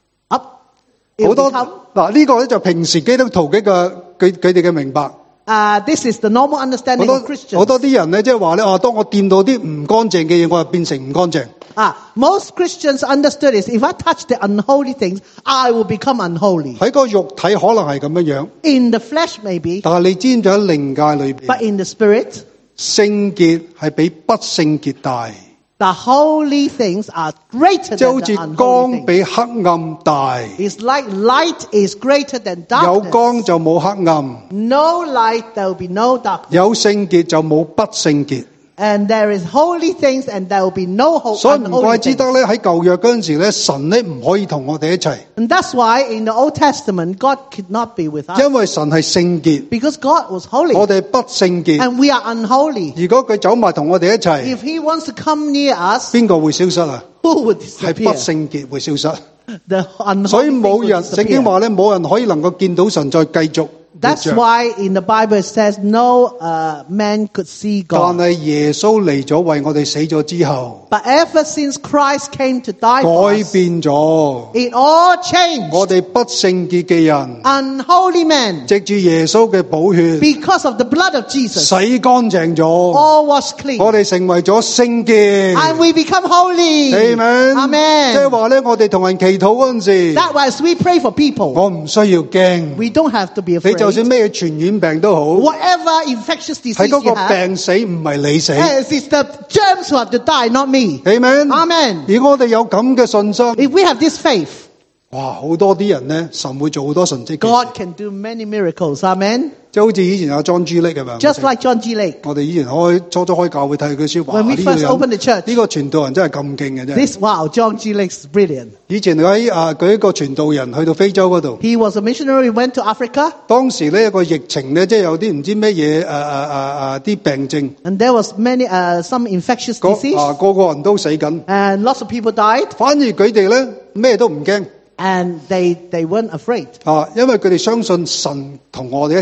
B: Up. It
A: 好
B: will
A: 多
B: become,
A: 嗱呢個咧就平時基督徒嘅個佢佢哋嘅明白。
B: uh, this is the normal
A: 好
B: understanding
A: 多
B: of
A: 好
B: Christians.
A: 多啲人咧，即係話咧，哦，當我掂到啲唔乾淨嘅嘢，我就變成唔乾淨。
B: Ah, most Christians understood this. If I touch the unholy things, I will become unholy.
A: 喺個肉體可能係咁樣樣，
B: In the flesh, maybe,
A: 但係你知唔知喺靈界裏邊，
B: but in the spirit,
A: 聖潔係比不聖潔大，
B: the holy things are greater
A: 即係
B: than
A: 好
B: the
A: 似
B: unholy
A: 光
B: things.
A: 比黑暗大。
B: It's like light is greater than
A: 有
B: darkness.
A: 光就冇黑暗，
B: No light, there will be no darkness.
A: 有聖潔就冇不聖潔。
B: And there is holy things and there will be no ho-
A: 所以唔怪
B: unholy
A: 之
B: things.
A: 得咧，喺舊約嗰陣時咧，神咧唔可以同我哋一齊，
B: And that's why in the Old Testament, God could not be with us.
A: 因為神係聖潔，
B: Because God was holy.
A: 我哋不聖潔。
B: And we are unholy.
A: 如果佢走埋同我哋一齊，
B: If He wants to come near us,
A: 邊個會消失啊？
B: who would
A: 係不
B: disappear?
A: 聖潔會消失。
B: The
A: 所以
B: unholy things
A: 冇
B: would
A: 人，聖經
B: disappear.
A: 話咧，冇人可以能夠見到神再繼續活
B: That's
A: 着。
B: why in the Bible it says no uh, man could see
A: 但
B: God.
A: 係耶穌嚟咗為我哋死咗之後，
B: But ever since Christ came to die for
A: 改
B: us,
A: 變咗
B: it all changed.
A: 我哋不聖潔嘅人，
B: Unholy men,
A: 藉住耶穌嘅寶血
B: because of the blood of Jesus,
A: 洗乾淨咗，
B: all washed clean.
A: 我哋成為咗聖潔。
B: And we become holy.
A: Amen。
B: Amen.
A: 即係話咧，我哋同人祈禱嗰陣時，
B: That was we pray for people.
A: 我唔需要驚。
B: We don't have to be
A: 你
B: afraid.
A: 就算咩傳染病都好，
B: Whatever infectious
A: 係
B: disease
A: 嗰
B: you
A: 個
B: have,
A: 病死唔係你死。
B: yes, it's the germs who have to die, not me.
A: Amen。
B: Amen.
A: 而我哋有咁嘅信心，
B: If we have this faith,
A: 哇！好多啲人咧，神會做好多神蹟奇事。
B: God can do many miracles. Amen.
A: 即係好似以前有莊朱力咁樣。
B: Just like John G. Lake.
A: 我哋以前開初初開教會睇佢書，哇！
B: When we
A: 呢個
B: first
A: 人
B: opened the church,
A: 呢個傳道人真係咁勁嘅啫。
B: This, wow, John G. Lake's brilliant.
A: 以前喺啊佢一個傳道人去到非洲嗰度，
B: He was a missionary, went to Africa,
A: 當時咧有個疫情咧，即係有啲唔知咩嘢誒誒誒誒啲病症，
B: and there was many, uh, some infectious
A: 個
B: disease,
A: 啊個個人都死緊，
B: and lots of people died,
A: 反而佢哋咧咩都唔驚
B: and they, they weren't afraid.
A: 啊，因為佢哋相信神同我哋一齊。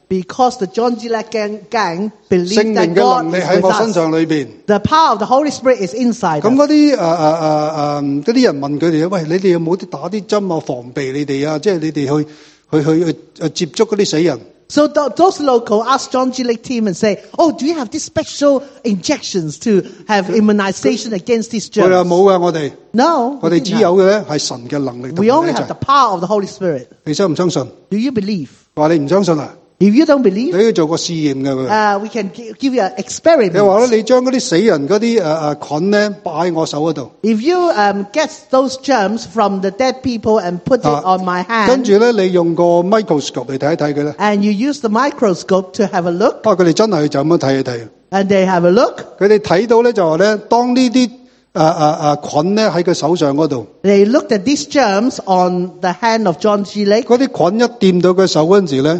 B: Because the John Gillette gang, gang
A: 聖
B: believed
A: 靈
B: that
A: 嘅
B: God
A: 能力
B: is
A: 喺
B: with
A: 我身
B: us.
A: 上裏邊。
B: The power of the Holy Spirit is inside
A: 咁
B: us.
A: 嗰啲誒誒誒誒嗰啲人問佢哋，喂，你哋有冇啲打啲針啊，防備你哋啊？即係你哋去去去去誒接觸嗰啲死人。
B: So th- those local asked John Gillette team and say, oh, do you have these special injections to have immunization against these
A: 佢話
B: germs?
A: 冇啊，我哋
B: No.
A: 我
B: we
A: 哋
B: didn't
A: 只
B: have.
A: 有嘅咧係神嘅能力同
B: We
A: 我
B: only
A: 哋一
B: have the
A: 齊。
B: power of the Holy Spirit.
A: 你相唔相信？
B: Do you believe?
A: 話你唔相信啊？
B: If you don't
A: 你
B: believe,
A: 要做個試驗嘅佢。
B: uh, we can gi- give you an
A: 佢話
B: experiment.
A: 咧，你將嗰啲死人嗰啲誒誒菌咧擺喺我手嗰度，
B: If you um, get those germs from the dead people and put it
A: 啊
B: on my
A: 跟
B: hand,
A: 住咧你用個 microscope 嚟睇一睇佢咧。
B: and you use the microscope to have a look,
A: 啊，佢哋真係就咁樣睇一睇。
B: and they have a look,
A: 佢哋睇到咧就話咧，當呢啲誒誒誒菌咧喺佢手上嗰度，
B: they looked at these germs on the hand of John G. Lake.
A: 嗰啲菌一掂到佢手嗰陣時咧，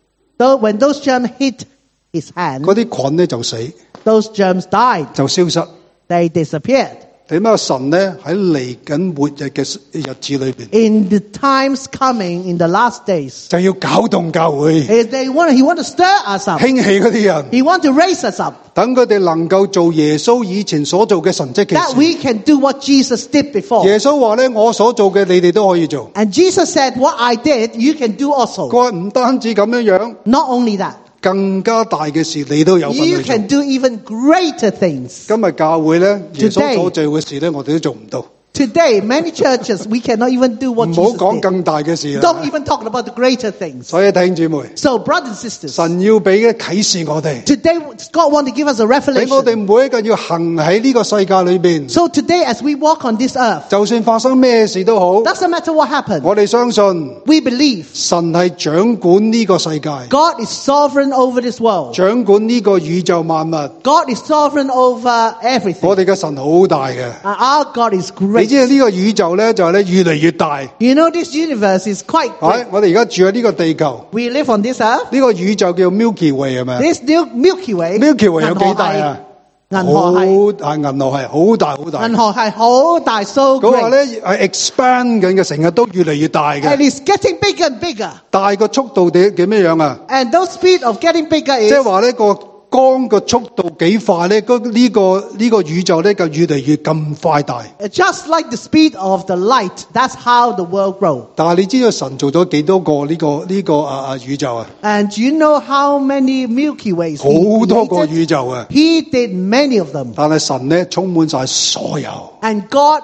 B: So when those germs hit his hand,
A: 嗰啲菌咧就死，
B: those germs died.
A: 就消失。
B: They disappeared.
A: 點解神咧喺嚟緊末日嘅日子裏邊，
B: In the times coming, in the last days,
A: 就要搞動教會，
B: is they want, he want to stir us up.
A: 興起嗰啲人，
B: He want to raise us up,
A: 等佢哋能夠做耶穌以前所做嘅神蹟奇
B: that
A: 事。
B: we can do what Jesus did before.
A: 耶穌話咧：我所做嘅你哋都可以做。
B: And Jesus said, what I did, you can do
A: 佢
B: also.
A: 話唔單止咁樣樣，
B: Not only that,
A: 更加大嘅事你都有份
B: you
A: 去做。
B: can do even greater things.
A: 今日教會咧，耶穌
B: Today-
A: 所做嘅事咧，我哋都做唔到。
B: Today, many churches, we cannot even do
A: 唔
B: what
A: 好
B: Jesus
A: 講
B: did.
A: 更大嘅事啦
B: Don't。even talk about the greater things.
A: 所以弟兄姊妹，
B: So, brothers and sisters,
A: 神要俾嘅啟示我哋，
B: today God want to give us a
A: 俾我哋
B: revelation.
A: 每一個要行喺呢個世界裏邊，
B: So today, as we walk on this earth,
A: 就算發生咩事都好，
B: doesn't matter what happened,
A: 我哋相信
B: we believe
A: 神係掌管呢個世界，
B: God is sovereign over this world.
A: 掌管呢個宇宙萬物。
B: God is sovereign over
A: 我
B: everything.
A: 哋嘅神好大嘅，
B: And our God is
A: 你
B: great.
A: 知道呢個宇宙咧就係咧越嚟越大。
B: You know, this universe is quite
A: 係
B: great.
A: 我哋而家住喺呢個地球，
B: We live on this earth.
A: 呢個宇宙叫 Milky Way 係咪
B: This new Milky Way,
A: Milky Way 有幾大啊？
B: 銀河系，
A: 好大，銀河系好大好大。
B: 銀河系好大，so
A: 佢話
B: great.
A: 咧係 expand 緊嘅，成日都越嚟越大
B: And
A: 嘅。
B: it's getting bigger and bigger.
A: 大個速度點點咩樣啊？
B: And those speed of getting bigger
A: 即係
B: is
A: 話呢個光個速度幾快咧？嗰呢個呢個宇宙咧就越嚟越咁快大。
B: just like the speed of the light. That's how the world grows.
A: 但係你知道神做咗幾多個呢個呢個啊啊宇宙啊？
B: And do you know how many Milky Ways
A: 好
B: he
A: 多個
B: created?
A: 宇宙啊！
B: He did many of them.
A: 但係神咧充滿晒所有。
B: And God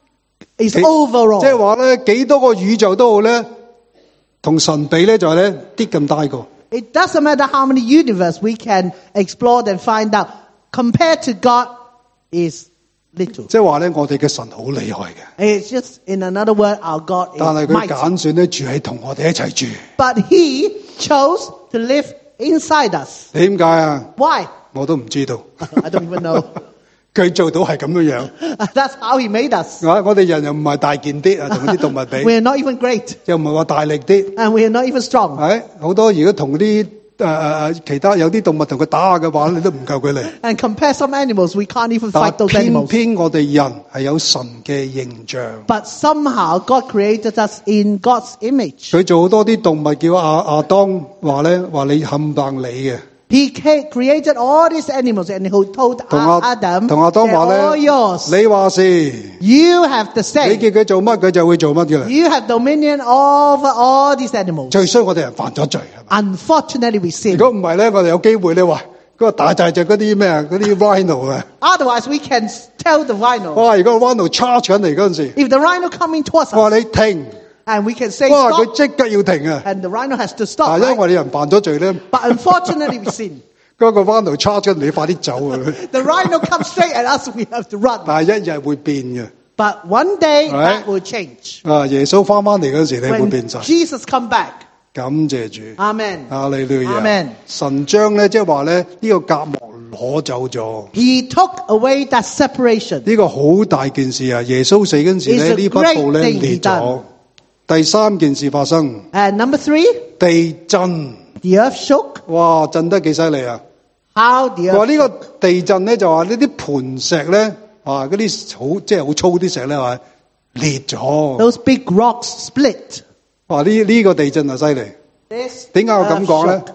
B: is
A: 幾
B: overall.
A: 即係話咧，幾多個宇宙都好咧，同神比咧就係咧啲咁大個。
B: It doesn't matter how many universe we can explore and find out. Compared to God is little.
A: 即係話咧，我哋嘅神好厲害嘅，
B: It's just, in another word, our God
A: 但係
B: is
A: 佢
B: mighty.
A: 揀選咧住喺同我哋一齊住。
B: But He chose to live inside us.
A: 點解啊？
B: Why?
A: 我都唔知道。
B: I don't even know.
A: 佢做到係咁樣樣。
B: That's how He made us.
A: 啊我哋人又唔係大件啲啊，同啲動物比，
B: We are not even great.
A: 又唔係話大力啲。
B: And we are not even strong.
A: 係好多如果同啲誒誒誒其他有啲動物同佢打下嘅話，你都唔夠佢嚟。
B: And compare some animals, we can't even
A: 但
B: fight those
A: 偏
B: animals.
A: 偏我哋人係有神嘅形象。
B: But somehow God created us in God's image.
A: 佢做好多啲動物叫亞亞當話咧話你冚唪唥你嘅。
B: He ca- created all these animals and He told
A: 同阿
B: Adam,
A: 同亞當
B: they're
A: 話
B: all
A: 咧，
B: yours.
A: 你話是，
B: You have the
A: 你
B: say.
A: 叫佢做乜佢就會做乜嘅啦。
B: You have dominion over all these animals.
A: 最衰我哋人犯咗罪係咪？
B: Unfortunately, we
A: 如
B: sin.
A: 果唔係咧，我哋有機會咧話嗰個大大隻嗰啲咩啊嗰啲 rhino 啊，
B: Otherwise, we can tell the rhino.
A: 哇！如果 rhino charge 緊嚟嗰陣時，
B: If the rhino coming towards
A: 我
B: us,
A: 話你停，
B: and we can say
A: 哇！佢
B: stop,
A: 即刻要停啊！
B: and the rhino has to
A: 啊，
B: stop.
A: 因為
B: Right?
A: 我哋人犯咗罪咧，
B: But unfortunately, we sin.
A: 嗰個 rhino charge 緊你快啲走啊！
B: The rhino comes straight at us, we have to run.
A: 但係一日會變嘅。
B: But one day,
A: Right.
B: that will change.
A: 啊，耶穌翻翻嚟嗰時，你會
B: When
A: 變晒。
B: Jesus come back.
A: 感謝主。
B: Amen.
A: 哈利路亞
B: Amen.
A: 神將咧，即係話咧，呢個隔膜攞走咗。
B: He took away that separation.
A: 呢個好大件事啊！耶穌死嗰陣時咧，
B: It's a
A: 呢匹布咧
B: great thing
A: 裂
B: he
A: 咗
B: done.。
A: 第三件事發生，
B: And number three,
A: 地震，
B: the earth shook.
A: 哇，震得幾犀利啊！
B: How the
A: 話
B: earth
A: 呢個地震咧就話呢啲盤石咧，啊嗰啲好即係好粗啲石咧話裂咗。
B: those big rocks split.
A: 哇！呢呢個地震啊犀利。
B: This
A: 點解我咁
B: earth
A: 講咧
B: shook.？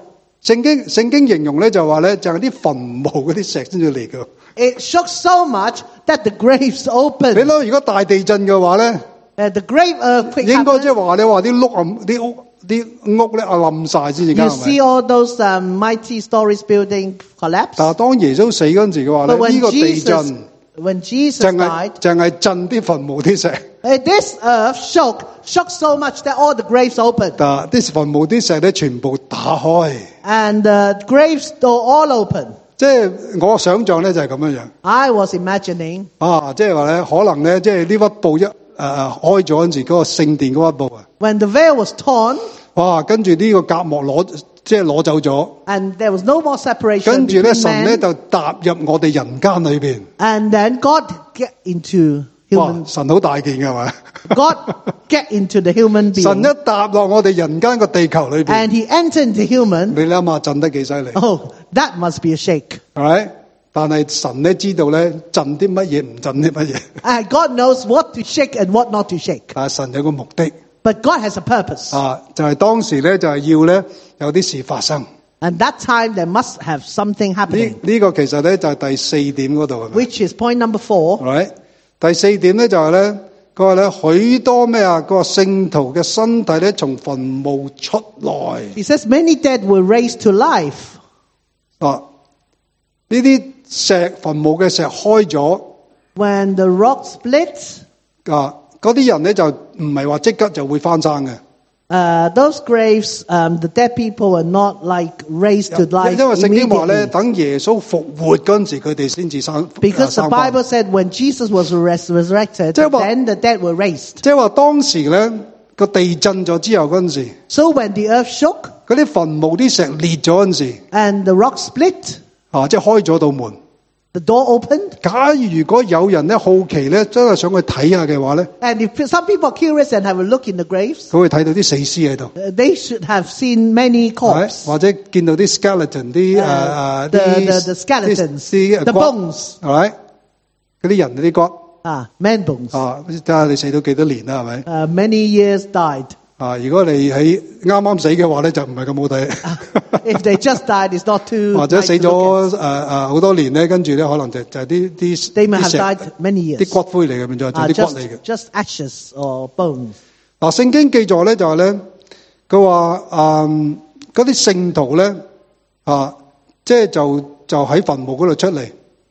A: 聖經聖經形容咧就話咧就係啲墳墓嗰啲石先至嚟嘅。
B: It shook so much that the graves
A: 你
B: opened.
A: 諗如果大地震嘅話咧，
B: Uh, the grave earthquake
A: 應該即
B: happened.
A: 係話你話啲屋啊啲屋啲屋咧啊冧晒先至
B: You
A: 啱係
B: see
A: 咪？
B: all those um, mighty stories building collapse.
A: 但係當耶穌死嗰陣時嘅話
B: But
A: 咧，呢
B: when
A: 個地
B: Jesus,
A: 震
B: when Jesus
A: 淨係
B: died,
A: 淨係震啲墳墓啲石，
B: uh, this earth shook, shook so much that all the graves opened.
A: 但啲墳墓啲石咧全部打開。
B: And the graves door all open.
A: 即係我想象咧就係咁樣樣
B: I was imagining
A: 啊！即係話咧，可能咧即係呢屈布一誒、呃、開咗嗰陣時，嗰個聖殿嗰屈布啊，
B: when the veil was torn
A: 哇！跟住呢個隔膜攞即係攞走咗，
B: and there was no more separation
A: 跟住咧
B: between
A: 神咧
B: men.
A: 就踏入我哋人間裏邊。
B: And then God get into
A: 哇！
B: human,
A: 神好大件嘅係咪？
B: God get into the human
A: 神
B: being.
A: 一踏落我哋人間個地球裏邊，
B: And he entered into human.
A: 你諗下震得幾犀利，
B: Oh, that must be a shake.
A: 係咪？但係神咧知道咧震啲乜嘢，唔震啲乜嘢。
B: And God knows what to shake and what not to shake.
A: 但係神有個目的
B: But God has a purpose.
A: 啊，就係當時咧就係要咧有啲事發生。
B: And that time there must have something
A: 呢
B: happening.
A: 呢個其實咧就係第四點嗰度係咪？
B: Which is point number four.
A: Right? 第四點咧就係咧，佢話咧許多咩啊？個聖徒嘅身體咧從墳墓出來
B: He says many dead were raised to life.
A: 啊！呢啲石墳墓嘅石開咗
B: When the rock split,
A: 啊，嗰啲人咧就唔係話即刻就會翻生嘅，
B: uh, those graves, um, the dead people were not like raised to
A: 因
B: life
A: 因為聖經話咧，
B: immediately.
A: 等耶穌復活嗰陣時，佢哋先至生
B: Because
A: 生
B: the
A: 返
B: Bible said when Jesus was res- resurrected,
A: 即係話-
B: then the dead were raised.
A: 即係話當時咧個地震咗之後嗰陣時，
B: So when the earth shook
A: 嗰啲墳墓啲石裂咗嗰陣時，
B: and the rock split,
A: 啊，即係開咗道門。
B: the door opened.
A: 假如如果有人咧好奇咧，真係想去睇下嘅話咧，
B: And if some people are curious and have a look in the graves,
A: 佢會睇到啲死屍喺度，
B: uh, they should have seen many
A: 係
B: corpses.
A: 或者見到啲 skeleton 啲誒
B: Uh,
A: 誒
B: the-
A: 啲
B: the- the skeletons,
A: 啲啲
B: the
A: 骨
B: bones.
A: 係咪？嗰啲人嗰啲骨
B: Ah, man bones.
A: 啊，睇下你死到幾多年啦，係咪？
B: Uh, many years died.
A: 啊，如果你喺啱啱死嘅話咧，就唔係咁好睇。
B: If they just died, it's not too
A: 或者
B: nice
A: 死
B: to look
A: 咗誒誒好多年咧，跟住咧可能就就係啲啲
B: at. They may
A: 啲
B: have
A: 石
B: died many
A: 啲
B: years.
A: 骨灰嚟嘅，變咗就
B: Uh,
A: 係啲骨
B: just,
A: 嚟嘅。
B: just ashes or bones.
A: 嗱，聖經記載咧就係咧，佢話誒嗰啲聖徒咧啊，即係就就喺墳墓嗰度出嚟，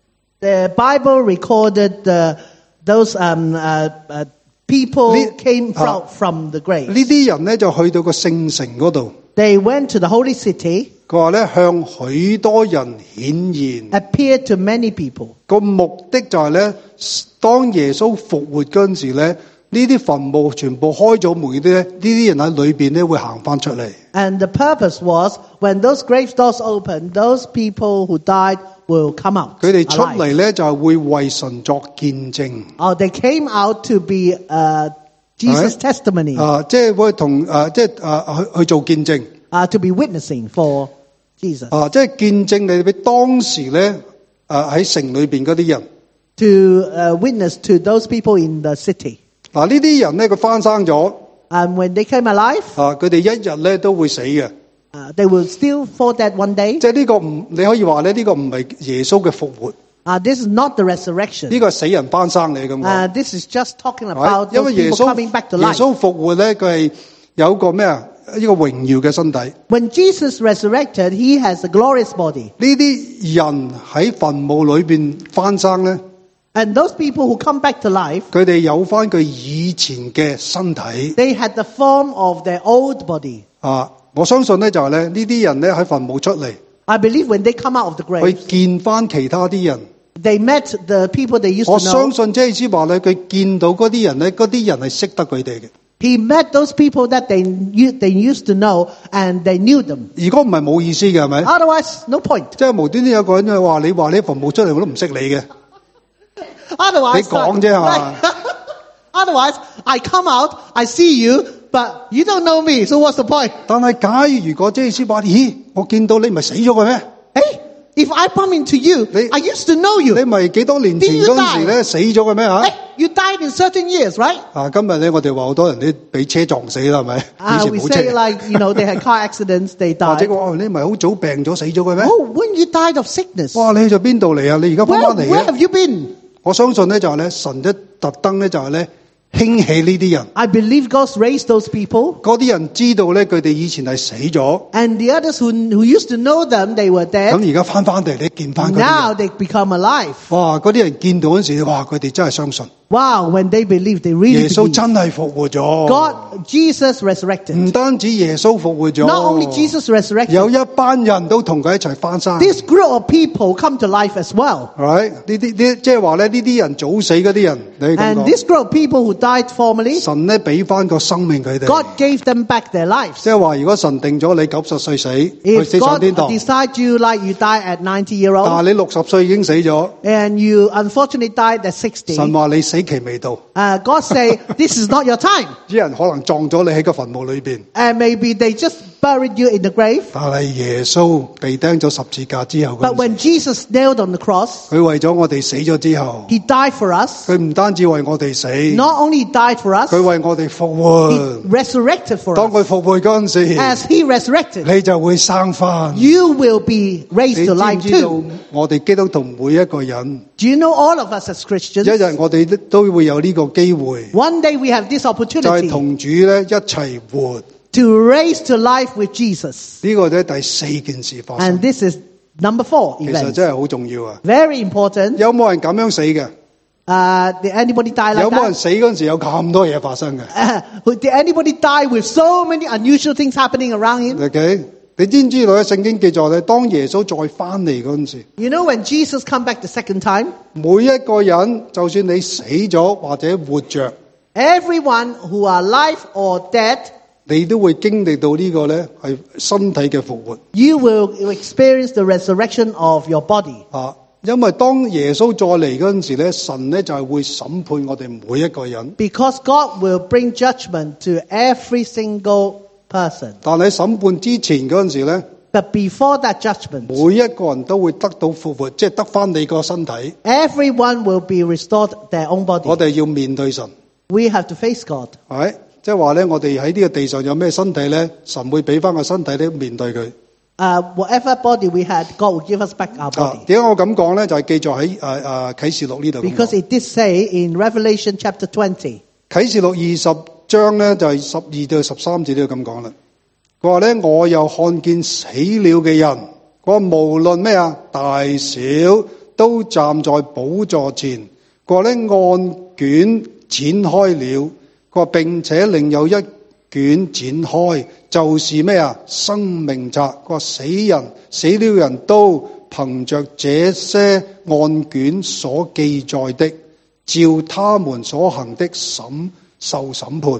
B: The Bible recorded the, those um, uh, uh, people
A: Ne-
B: came from,
A: uh,
B: from the grave.
A: 呢啲人咧就去到個聖城嗰度，
B: They went to the holy city,
A: 佢話咧向許多人顯現，
B: appeared to many people.
A: 個目的就係咧，當耶穌復活嗰陣時咧，呢啲墳墓全部開咗門嗰啲咧，呢啲人喺裏邊咧會行翻出嚟。
B: And the purpose was when those grave doors opened, those people who died will come out.
A: 佢哋出
B: alive.
A: 嚟咧就係會為神作見證，
B: Oh, they came out to be uh, Jesus'
A: Right.
B: testimony,
A: 啊，即係會同誒即係啊去去做見證。
B: uh, to be witnessing for Jesus,
A: 啊，即係見證你俾當時咧，誒喺城裏邊嗰啲人。
B: to uh, witness to those people in the city.
A: 嗱，呢啲人咧，佢翻生咗，
B: And when they came alive,
A: 啊，佢哋一日咧都會死嘅。
B: uh, they will still fall dead one day.
A: 即係呢個唔，你可以話咧，呢個唔係耶穌嘅復活，
B: Uh, this is not the resurrection.
A: 呢個係死人翻生嚟咁
B: Uh,
A: 講。
B: this is just talking
A: 係
B: about
A: 因
B: those
A: 為耶
B: people
A: 穌
B: coming back to
A: 耶
B: life.
A: 穌復活咧，佢係有個咩啊？呢個榮耀嘅身體。呢
B: When Jesus resurrected, he has a glorious body.
A: 啲人喺墳墓裏邊翻生咧，
B: And those people who come back to life,
A: 佢哋有翻佢以前嘅身體。
B: they had the form of their old body.
A: 啊，我相信咧就係咧，呢啲人咧喺墳墓出嚟，
B: I believe when they come out of the
A: 去
B: grave,
A: 見翻其他啲人。
B: they met the people they used
A: 我
B: to
A: 相
B: know.
A: 信即係意思話咧，佢見到嗰啲人咧，嗰啲人係識得佢哋嘅。
B: He met those people that they, u- they used to know, and they knew them.
A: 如果唔係冇意思嘅，係咪？
B: Otherwise, no point.
A: 即係無端端有個人就話你話你墳墓出嚟，我都唔識你嘅。
B: Otherwise,
A: 你講啫係嘛？
B: Otherwise, I come out, I see you, but you don't know me, so what's the point?
A: 但係假如如果即係意思話，咦，我見到你唔係死咗嘅咩？
B: Hey, if I bump into you,
A: 你-
B: I used to know
A: 你
B: you.
A: 咪幾多年前
B: Did you
A: 嗰陣時咧死咗嘅咩嚇？
B: Hey, you died in certain years, right?
A: 啊，今日咧我哋話好多人都俾車撞死啦，係咪？
B: Uh,
A: 以
B: we
A: 前冇
B: say
A: 車，
B: like, you know, they had car accidents, they
A: 或者
B: died.
A: 話你咪好早病咗死咗嘅咩？
B: Oh, when you died of sickness,
A: 哇！你去咗邊度嚟啊？你而家翻
B: where,
A: 翻嚟
B: where
A: 嘅？
B: have you been?
A: 我相信咧就係咧神一特登咧就係咧興起呢啲人，
B: I believe God's raised those people.
A: 嗰啲人知道咧佢哋以前係死咗，
B: And the others who, who used to know them, they were
A: 咁
B: dead.
A: 而家翻翻嚟你見翻嗰啲
B: Now
A: 人，
B: they become alive.
A: 哇！嗰啲人見到嗰陣時，哇！佢哋真係相信
B: Wow, when they believe, they
A: 耶
B: really
A: 穌
B: believe.
A: 真係復活咗。
B: God, Jesus resurrected.
A: 唔單止耶穌復活咗，
B: Not only Jesus
A: 有
B: resurrected,
A: 一班人都同佢一齊翻生。
B: this group of people come to life as well.
A: right 呢啲呢即係話咧呢啲人早死嗰啲人，你咁
B: And
A: 講，
B: this group of people who died formerly,
A: 神咧俾翻個生命佢哋。
B: God gave them back their lives.
A: 即係話，如果神定咗你九十歲死，去
B: If
A: 死上
B: God
A: 天堂，
B: decides you like you die at ninety year
A: 但
B: old
A: 係你六十歲已經死咗，
B: and you unfortunately died at sixty,
A: 神話你死期未到，
B: uh, God say this is not your time.
A: 啲人可能撞咗你喺個墳墓裏邊，
B: And maybe they just buried you in the grave.
A: 但係耶穌被釘咗十字架之後嗰
B: But
A: 陣
B: when Jesus nailed on the cross,
A: 時，佢為咗我哋死咗之後，
B: He died for us.
A: 佢唔單止為我哋死，
B: Not only died for us,
A: 佢為我哋復活。
B: He resurrected for
A: 當
B: us.
A: 佢復活嗰陣時，
B: As He resurrected,
A: 你就會生翻。
B: you will be
A: 你
B: raised
A: 知
B: to
A: 唔
B: life
A: 知道
B: too.
A: 我哋基督徒每一個人，
B: Do you know all of us as
A: 一
B: Christians?
A: 日我哋都會有呢個機會，
B: One day we have this
A: 就係
B: opportunity
A: 同主咧一齊活。
B: to raise to life with Jesus.
A: 呢個咧第四件事發生
B: And，this is number four
A: 其實
B: event.
A: 真係好重要啊！
B: Very important.
A: 有冇人咁樣死嘅？
B: Uh, did anybody die
A: 有
B: like
A: 冇人
B: that?
A: 死嗰陣時有咁多嘢發生嘅
B: Uh, did anybody die with so many unusual things happening around him?
A: ？OK，你知唔知道咧？聖經記載咧，當耶穌再翻嚟嗰陣時，
B: You know when Jesus come back the second time,
A: 每一個人，就算你死咗或者活着，
B: everyone who are alive or dead,
A: 你都會經歷到呢個咧係身體嘅復活
B: you will experience the resurrection of your body.
A: 啊！因為當耶穌再嚟嗰陣時咧，神咧就係會審判我哋每一個人。
B: Because God will bring judgment to every single person.
A: 但喺審判之前嗰陣時咧，
B: But before that judgment,
A: 每一個人都會得到復活，即係得翻你個身體。
B: everyone will be restored their own
A: 我
B: body.
A: 哋要面對神，
B: We have to face God.
A: 係咪？即係話咧，我哋喺呢個地上有咩身體咧，神會俾翻個身體咧面對佢。
B: Uh, whatever body we had, God will give us back our
A: 啊
B: body.
A: 點解我咁講咧？就係、記載喺誒誒啟示錄呢度咁
B: Because
A: 講。
B: it did say in Revelation chapter twenty,
A: 啟示錄二十章咧就係十二到十三節都要咁講啦。佢話咧，我又看見死了嘅人，佢話無論咩啊大小，都站在寶座前。佢話咧案卷展開了，佢話並且另有一卷展開，就是咩啊生命冊。佢話死人死了人都憑着這些案卷所記載的，照他們所行的審受審判。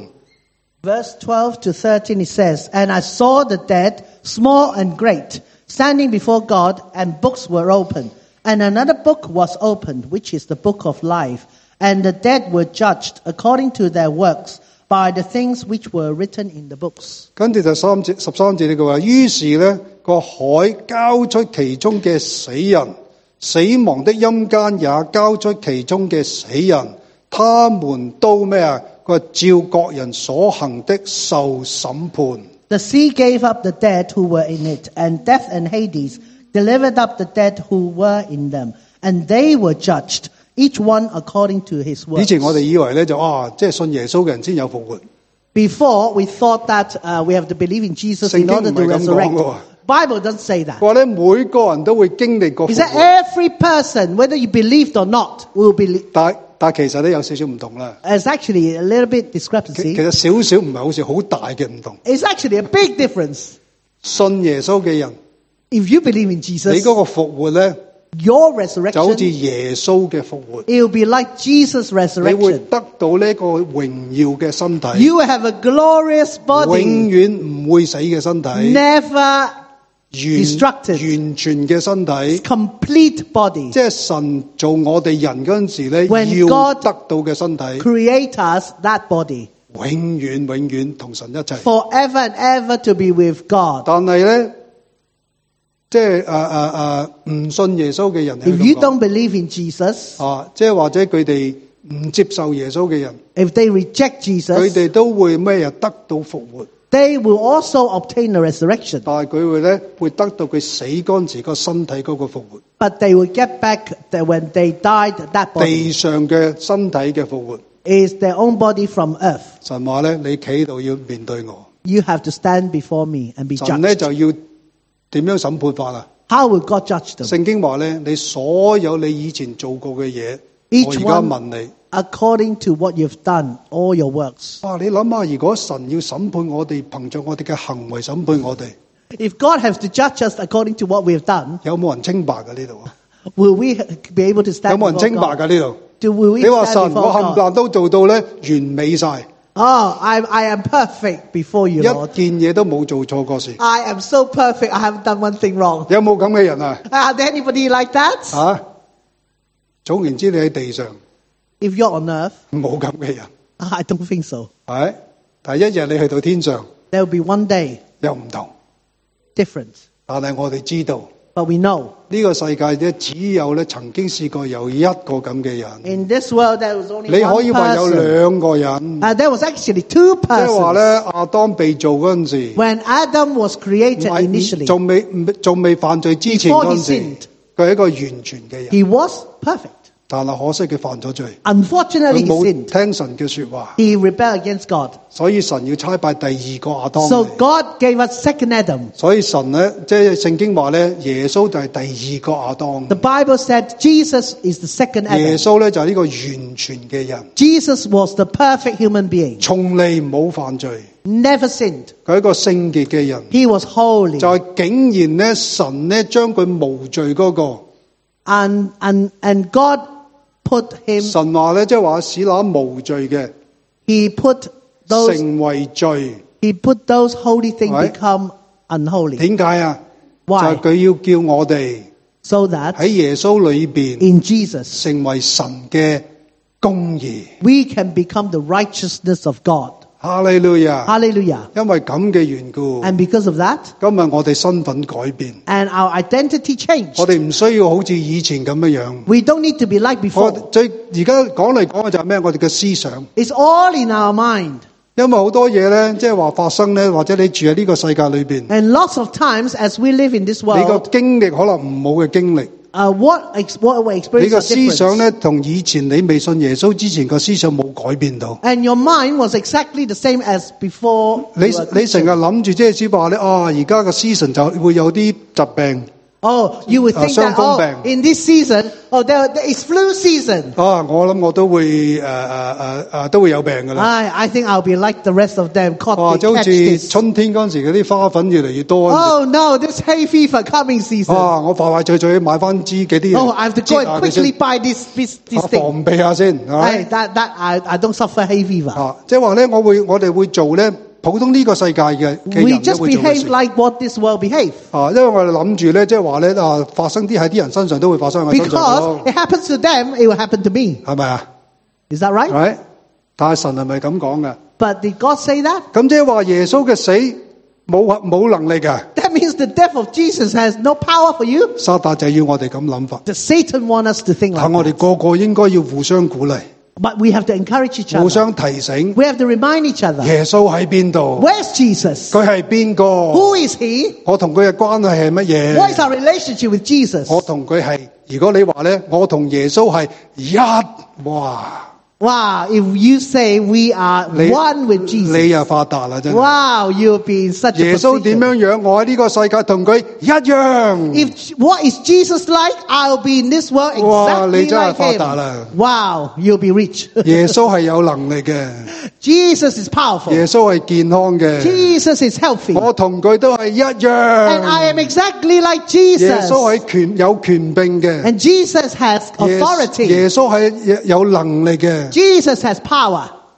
B: verse twelve to thirteen, it says, And I saw the dead, small and great, standing before God, and books were opened. And another book was opened, which is the book of life. And the dead were judged according to their works by the things which were written in the books.
A: 跟住就三節十三節呢句話，於是呢個海交出其中嘅死人，死亡的陰間也交出其中嘅死人，他們都咩啊？佢話照各人所行的受審判。
B: The sea gave up the dead who were in it, and death and Hades delivered up the dead who were in them, and they were judged, each one according to his
A: 以
B: works.
A: 前我哋以為咧就啊，即係信耶穌嘅人先有復活。
B: Before, we thought that uh, we have to believe in Jesus in
A: 聖經
B: order
A: 唔
B: to
A: 係咁講
B: resurrect.
A: 㗎喎。
B: Bible doesn't say that.
A: 佢話咧每個人都會經歷過
B: He
A: 復
B: said
A: 活，
B: every person, whether you believed or not, will believe.
A: 但但其實咧有少少唔同啦。
B: It's actually a little bit
A: 其
B: discrepancy.
A: 其實少少唔係好似好大嘅唔同。
B: It's actually a big difference.
A: 信耶穌嘅人，
B: If you believe in
A: 你
B: Jesus,
A: 嗰個復活咧
B: your
A: 就好似
B: resurrection,
A: 耶穌嘅復活。
B: it will be like Jesus'
A: 你會
B: resurrection.
A: 得到呢個榮耀嘅身體，
B: You will have a glorious
A: 永
B: body,
A: 遠唔會死嘅身體，
B: never
A: 完
B: destructed.
A: 完全嘅身體。
B: complete body.
A: 即係神做我哋人嗰陣時咧，
B: When
A: 要
B: God
A: 得到嘅身體，
B: Create us that body
A: 永遠永遠同神一齊。
B: forever and ever to be with God.
A: 但係咧， 即係誒誒誒唔信耶穌嘅人係
B: If
A: 咁
B: you
A: 講
B: don't believe in Jesus,
A: 啊，即係或者佢哋唔接受耶穌嘅人，
B: if they reject
A: 佢
B: Jesus,
A: 哋都會咩呀得到復活，
B: they will also obtain a resurrection.
A: 但係佢會咧會得到佢死嗰陣時個身體嗰個復活，
B: But they will get back that when they died, that body
A: 地上嘅身體嘅復活。
B: is their own body from earth.
A: 神話咧，你企度要面對我，
B: You have to stand before me and be
A: 神咧
B: judged.
A: 就要點樣審判法啊？
B: How will God judge them?
A: 聖經話咧，你所有你以前做過嘅嘢，
B: Each
A: 我而家
B: one
A: 問你。
B: according to what you've done, all your works.
A: 啊！你諗下，如果神要審判我哋，憑着我哋嘅行為審判我哋，
B: If God has to judge us according to what we've done,
A: 有冇人清白嘅呢度啊？
B: will we be able to
A: 有
B: stand
A: 冇人
B: before
A: 清白
B: God?
A: 嘅呢度？
B: Do will we
A: 你話
B: stand
A: 神，我
B: before
A: 冚唪
B: God?
A: 唥都做到咧，完美晒，
B: Oh, I, I am perfect before
A: 一
B: you,
A: 件
B: Lord.
A: 嘢都冇做錯過事。
B: I am so perfect. I haven't done one thing wrong.
A: 有冇咁嘅人啊？
B: Are there anybody like that?
A: 啊！總言之，你喺地上
B: If you're on earth,
A: 冇咁嘅人，
B: I don't think so.
A: 係。但係一日你去到天上
B: There will be one day
A: 又唔同，
B: different.
A: 但係我哋知道
B: But we know
A: 呢個世界咧，只有咧曾經試過有一個咁嘅人。
B: in this world there was only
A: 你可
B: one
A: 以話有
B: person.
A: 兩個人，
B: Uh, there was actually two
A: 即係話
B: persons.
A: 咧亞當被造嗰陣時。
B: When Adam was
A: 唔
B: created
A: 係
B: initially,
A: 仲未唔仲未犯罪之前
B: Before he
A: 嗰陣時
B: sinned，
A: 佢係一個完全嘅人，
B: he was perfect.
A: 但係可惜佢犯咗罪，
B: Unfortunately,
A: 佢
B: he
A: 冇
B: sinned.
A: 聽神嘅說話，
B: He rebelled against God.
A: 所以神要差派第二個亞當
B: So
A: 嚟。
B: God gave us second Adam.
A: 所以神咧，即係聖經話咧，耶穌就係第二個亞當，
B: The Bible said Jesus is the second
A: 耶
B: Adam.
A: 穌咧就係呢個完全嘅人，
B: Jesus was the perfect human being.
A: 從嚟冇犯罪，
B: Never sinned.
A: 佢係一個聖潔嘅人，
B: He was holy.
A: 就係竟然咧神咧將佢無罪嗰、個
B: And, and, and God put him,
A: 神話咧，即係話使那無罪嘅
B: he put those,
A: 成為罪，
B: he put those holy things
A: Right.
B: become unholy.
A: 點解啊？就
B: Why?
A: 係佢要叫我哋
B: So that
A: 喺耶穌裏邊
B: in Jesus,
A: 成為神嘅公義。
B: we can become the righteousness of God.
A: 哈利路亞！
B: Hallelujah.
A: 因為咁嘅緣故，
B: And because of that,
A: 今日我哋身份改變，
B: and our identity
A: 我
B: changed.
A: 哋唔需要好似以前咁樣樣。
B: We don't need to be like
A: 我
B: before.
A: 最而家講嚟講去就係咩？我哋嘅思想，
B: It's all in our mind.
A: 因為好多嘢咧，即係話發生咧，或者你住喺呢個世界裏邊，
B: And lots of times as we live in this
A: 你個
B: world,
A: 經歷可能唔好嘅經歷，
B: uh, what, ex- what we
A: 你
B: experience
A: 個
B: is
A: 思想
B: different.
A: 咧同以前你未信耶穌之前個思想冇改變到。
B: And your mind was exactly the same as before.
A: 你
B: you were
A: 你成
B: Christian.
A: 日諗住即係只話咧啊，而家個 season 就會有啲疾病
B: Oh, you would think that,
A: Uh,
B: oh,
A: 傷風病。
B: in this season, oh, there, there is flu season.
A: 啊，我諗我都會誒誒誒誒都會有病噶啦。
B: I, I think I'll be like the rest of them, caught
A: 哇，
B: the
A: 就好
B: catch
A: 似
B: this.
A: 春天嗰陣時嗰啲花粉越嚟越多。
B: Oh no, this hay fever coming season.
A: 啊，我快快脆脆買翻支幾啲
B: Oh, I have to go
A: 擠下
B: and
A: 佢先
B: quickly buy this, this,
A: 啊
B: this thing.
A: 防備下先，係
B: Hey,
A: 咪？
B: that, that, I, I don't suffer hay fever.
A: 啊，即係話咧，我會我哋會做咧普通呢個世界嘅嘅
B: We
A: 人都
B: just
A: 會做嘅
B: behave
A: 事。
B: like what this world behaves.
A: 啊，因為我哋諗住咧，即係話咧啊，發生啲喺啲人身上都會發生喺我身上
B: Because
A: 咯，
B: it happens to them, it will happen to me.
A: 係咪啊？
B: Is that right?
A: 係，但係神係咪咁講嘅？
B: But did God say that?
A: 咁即係話耶穌嘅死冇冇能力嘅，
B: That means the death of Jesus has no power for you.
A: 撒旦就要我哋咁諗法。
B: The Satan wants us to think
A: 但我
B: like
A: 哋
B: that.
A: 個個應該要互相鼓勵，
B: But we have to encourage each
A: 互
B: other.
A: 相提醒
B: We have to remind each other.
A: 耶穌喺邊度，
B: Where's Jesus?
A: 佢係邊個，
B: Who is he?
A: 我同佢嘅關係係乜
B: What is
A: 嘢？
B: our relationship with Jesus?
A: 我同佢係，如果你話咧，我同耶穌係一，哇！
B: Wow, if you say we are
A: 你
B: one with Jesus.
A: 你又發達啦，真係。
B: Wow, you'll be in such a
A: 耶穌點
B: position.
A: 樣樣，我喺呢個世界同佢一樣。
B: If what is Jesus like, I'll be in this world
A: 哇，你
B: exactly
A: 真係
B: like
A: 發達啦。
B: him. Wow, you'll be rich.
A: 耶穌係有能力嘅，
B: Jesus is powerful.
A: 耶穌係健康嘅，
B: Jesus is healthy.
A: 我同佢都係一
B: And I
A: 樣。
B: am exactly like
A: 耶
B: Jesus.
A: 穌係權有權柄嘅，
B: And Jesus has
A: 耶
B: authority.
A: 耶穌係有能力嘅。
B: Jesus has power.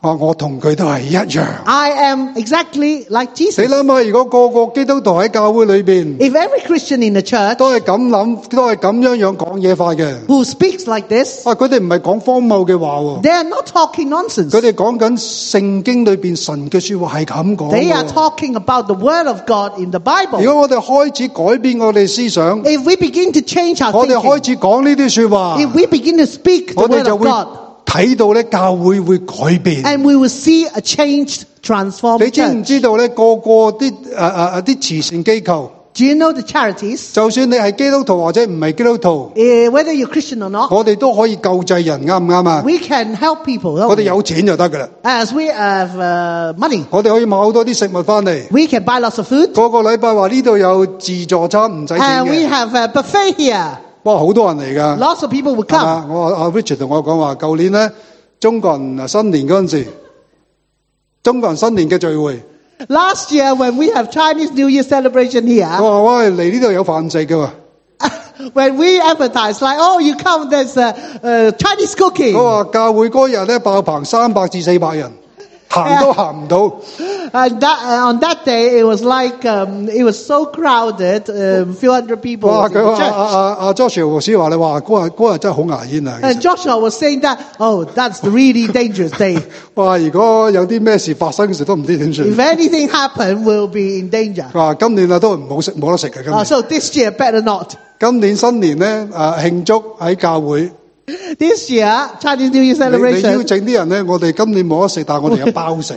A: 話我同佢都係一樣。
B: I am exactly like
A: 你
B: Jesus.
A: 諗下，如果個個基督徒喺教會裏邊
B: If every Christian in the church
A: 都係咁諗，都係咁樣樣講嘢法嘅，
B: who speaks like this,
A: 啊，佢哋唔係講荒謬嘅話喎，
B: they are not talking nonsense.
A: 佢哋講緊聖經裏邊神嘅說話係咁講
B: They are
A: 嘅。
B: talking about the word of God in the
A: 如
B: Bible.
A: 果我哋開始改變我哋思想，
B: If we begin to change our
A: 我哋
B: thinking,
A: 開始講呢啲說話，
B: if we begin to speak the
A: 我哋
B: word
A: 就
B: of
A: 會
B: God,
A: 睇到咧教會會改變。
B: and we will see a changed,
A: 你
B: transformed
A: 知唔
B: church.
A: 知道咧？個個啲誒誒誒啲慈善機構，
B: Do you know the charities?
A: 就算你係基督徒或者唔係基督徒，
B: Eh, whether you're Christian or not,
A: 我哋都可以救濟人，啱唔啱啊？
B: we can help people. don't
A: 我哋
B: we?
A: 有錢就得噶啦，
B: As we have uh, money,
A: 我哋可以買好多啲食物翻嚟。
B: we can buy lots of food,
A: 個個禮拜話呢度有自助餐唔使錢
B: and we
A: 嘅，
B: have a buffet here.
A: 哇，好多人嚟噶。
B: Lots of people will
A: 係
B: come.
A: 嘛？我阿 Richard 同我講話，舊年咧中國人新年嗰陣時，中國人新年嘅聚會，
B: Last year, when we have Chinese New Year celebration
A: 我
B: here,
A: 話喂嚟呢度有飯食嘅喎，
B: when we advertise like, "Oh, you come, there's uh, uh, Chinese cooking,"
A: 我話教會嗰日咧爆棚三百至四百人，行都行唔到。
B: and that, uh, on that day, it was like um, it was so crowded, a few hundred people
A: 哇！
B: in the
A: 佢話阿
B: church.
A: 阿阿 Joshua 牧師話你話嗰日嗰日真係好牙煙啊！其
B: And
A: 實
B: Joshua was saying that, "Oh, that's the really dangerous day.
A: 哇！如果有啲咩事發生嘅時都唔知點
B: If
A: 算。
B: anything happen, we'll be in danger."
A: 話今年啊都唔好食冇得食嘅今
B: Uh,
A: 年。
B: so this year, better not.
A: 今年新年咧誒慶祝喺教會，
B: This year, Chinese New Year
A: 你你邀
B: celebration,
A: 請啲人咧，我哋今年冇得食，但係我哋有包食。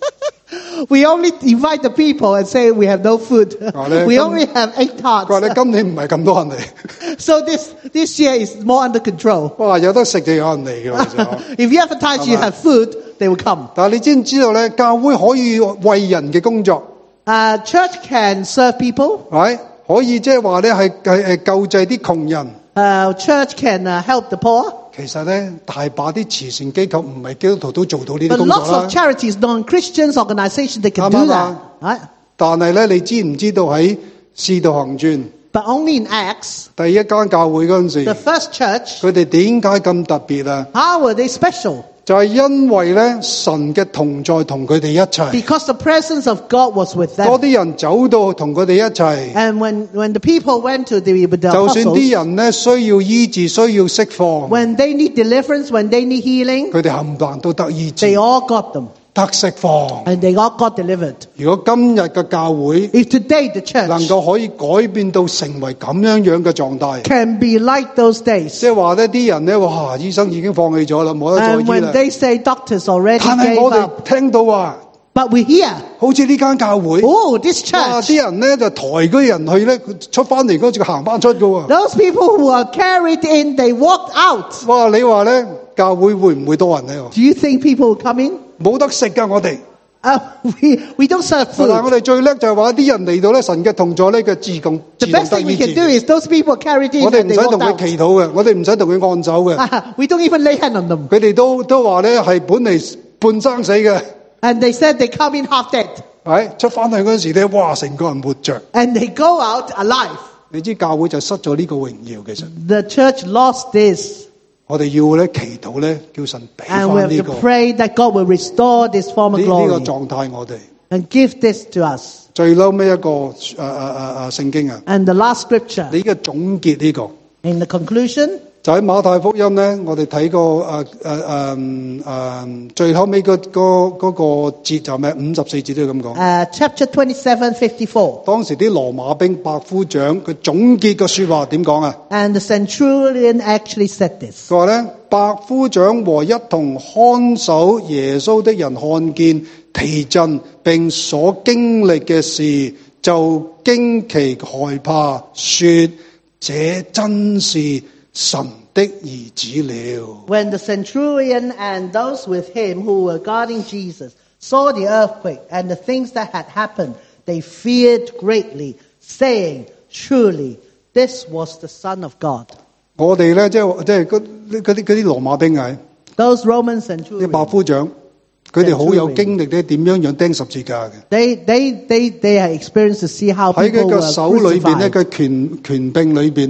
B: we only invite the people and say we have no food.
A: Oh, they
B: We
A: come-
B: only have eight
A: 佢話你
B: tarts.
A: 今年唔係咁多人嚟，
B: So this this year is more under control.
A: 哇！有得食就有人嚟嘅其實。
B: If you advertise you have food, they will come.
A: 但係你知唔知道咧？教會可以為人嘅工作，
B: Uh, church can serve people.
A: 係可以即係話咧係係誒救濟啲窮人。
B: Uh, church can uh, help the poor.
A: 其實咧，大把啲慈善機構唔係基督徒都做到呢啲
B: But
A: 工作
B: lots
A: 啦
B: of。charities, non-Christians organizations, they can
A: Tama
B: do
A: ba?
B: that. Right?
A: 但係咧，你知唔知道喺《使徒行傳》
B: But only in Acts,
A: 第一間教會嗰陣時，
B: the first church,
A: 佢哋點解咁特別啊？
B: how were they special?
A: 就係因為咧神嘅同在同佢哋一齊，
B: Because the presence of God was with
A: 多
B: them.
A: 啲人走到同佢哋一齊。
B: And when, when the people went to the, with the
A: 就算啲
B: apostles,
A: 人咧需要醫治、需要釋放，
B: when they need deliverance, when they need healing,
A: 佢哋冚唪唥都得醫治、
B: they all got them.
A: 得釋放。
B: And they all got delivered.
A: 如果今日嘅教會
B: If today the
A: 能
B: church
A: 夠可以改變到成為咁樣樣嘅狀態，
B: can be like those days,
A: 即係話呢啲人咧，哇！醫生已經放棄咗啦，冇得再
B: and
A: 醫
B: when
A: 啦。
B: they say doctors already
A: 但係
B: gave
A: 我哋
B: up,
A: 聽到話，
B: but we hear,
A: 好似呢間教會，
B: oh, this
A: 哇！
B: church,
A: 啲人咧就抬嗰啲人去咧，出翻嚟嗰陣行翻出嘅喎。
B: those people who are carried in, they walked out.
A: 哇！你話咧，教會會唔會多人咧？
B: Do you think people will come in?
A: 冇得食噶，我哋。
B: Uh, we, we don't serve
A: 但係我
B: food.
A: 哋最叻就係話啲人嚟到咧，神嘅同在呢，佢自動
B: The
A: 自動
B: best
A: 得
B: thing we
A: 醫
B: can do
A: 治。
B: is those people carried in
A: 我哋
B: and
A: 唔
B: they
A: 使同
B: walked
A: 佢
B: out.
A: 祈禱嘅，我哋唔使同佢按手嘅。
B: We don't even lay hand on them.
A: 佢哋都都話咧係本嚟半生死嘅，
B: And they said they come in half dead.
A: 係出翻去嗰陣時咧，哇！成個人活着。
B: And they go out alive.
A: 你知教會就失咗呢個榮耀，其實
B: The church lost this.
A: 我哋要咧祈禱咧，叫神俾
B: And we
A: 翻
B: have
A: 呢
B: to
A: 個
B: pray that God will restore this
A: 呢
B: former
A: 呢個
B: glory
A: 狀態，我哋
B: and give this to us.
A: 最嬲尾一個誒誒誒誒聖經啊，
B: And the last scripture,
A: 你嘅總結呢個。
B: in the conclusion,
A: 就喺馬太福音咧，我哋睇過誒誒誒誒最後尾嗰嗰嗰個節就咩？五十四節都要咁講。
B: uh, chapter twenty-seven, fifty-four.
A: 當時啲羅馬兵百夫長佢總結個説話點講啊？
B: And the centurion actually said this.
A: 佢話咧，百夫長和一同看守耶穌的人看見地震並所經歷嘅事，就驚奇害怕，說：這真是神的兒子了。
B: When the centurion and those with him who were guarding Jesus saw the earthquake and the things that had happened, they feared greatly, saying, Surely this was the Son of God.
A: 我哋咧即係即係嗰嗰啲嗰啲羅馬兵係
B: Those Roman
A: 啲百
B: centurions,
A: 夫長，佢哋好有經歷咧，點樣樣釘十字架嘅。
B: they, they, they, they had experienced to see how
A: 喺佢
B: people
A: 嘅
B: were
A: 手裏邊咧，
B: crucified.
A: 佢權權柄裏邊咧，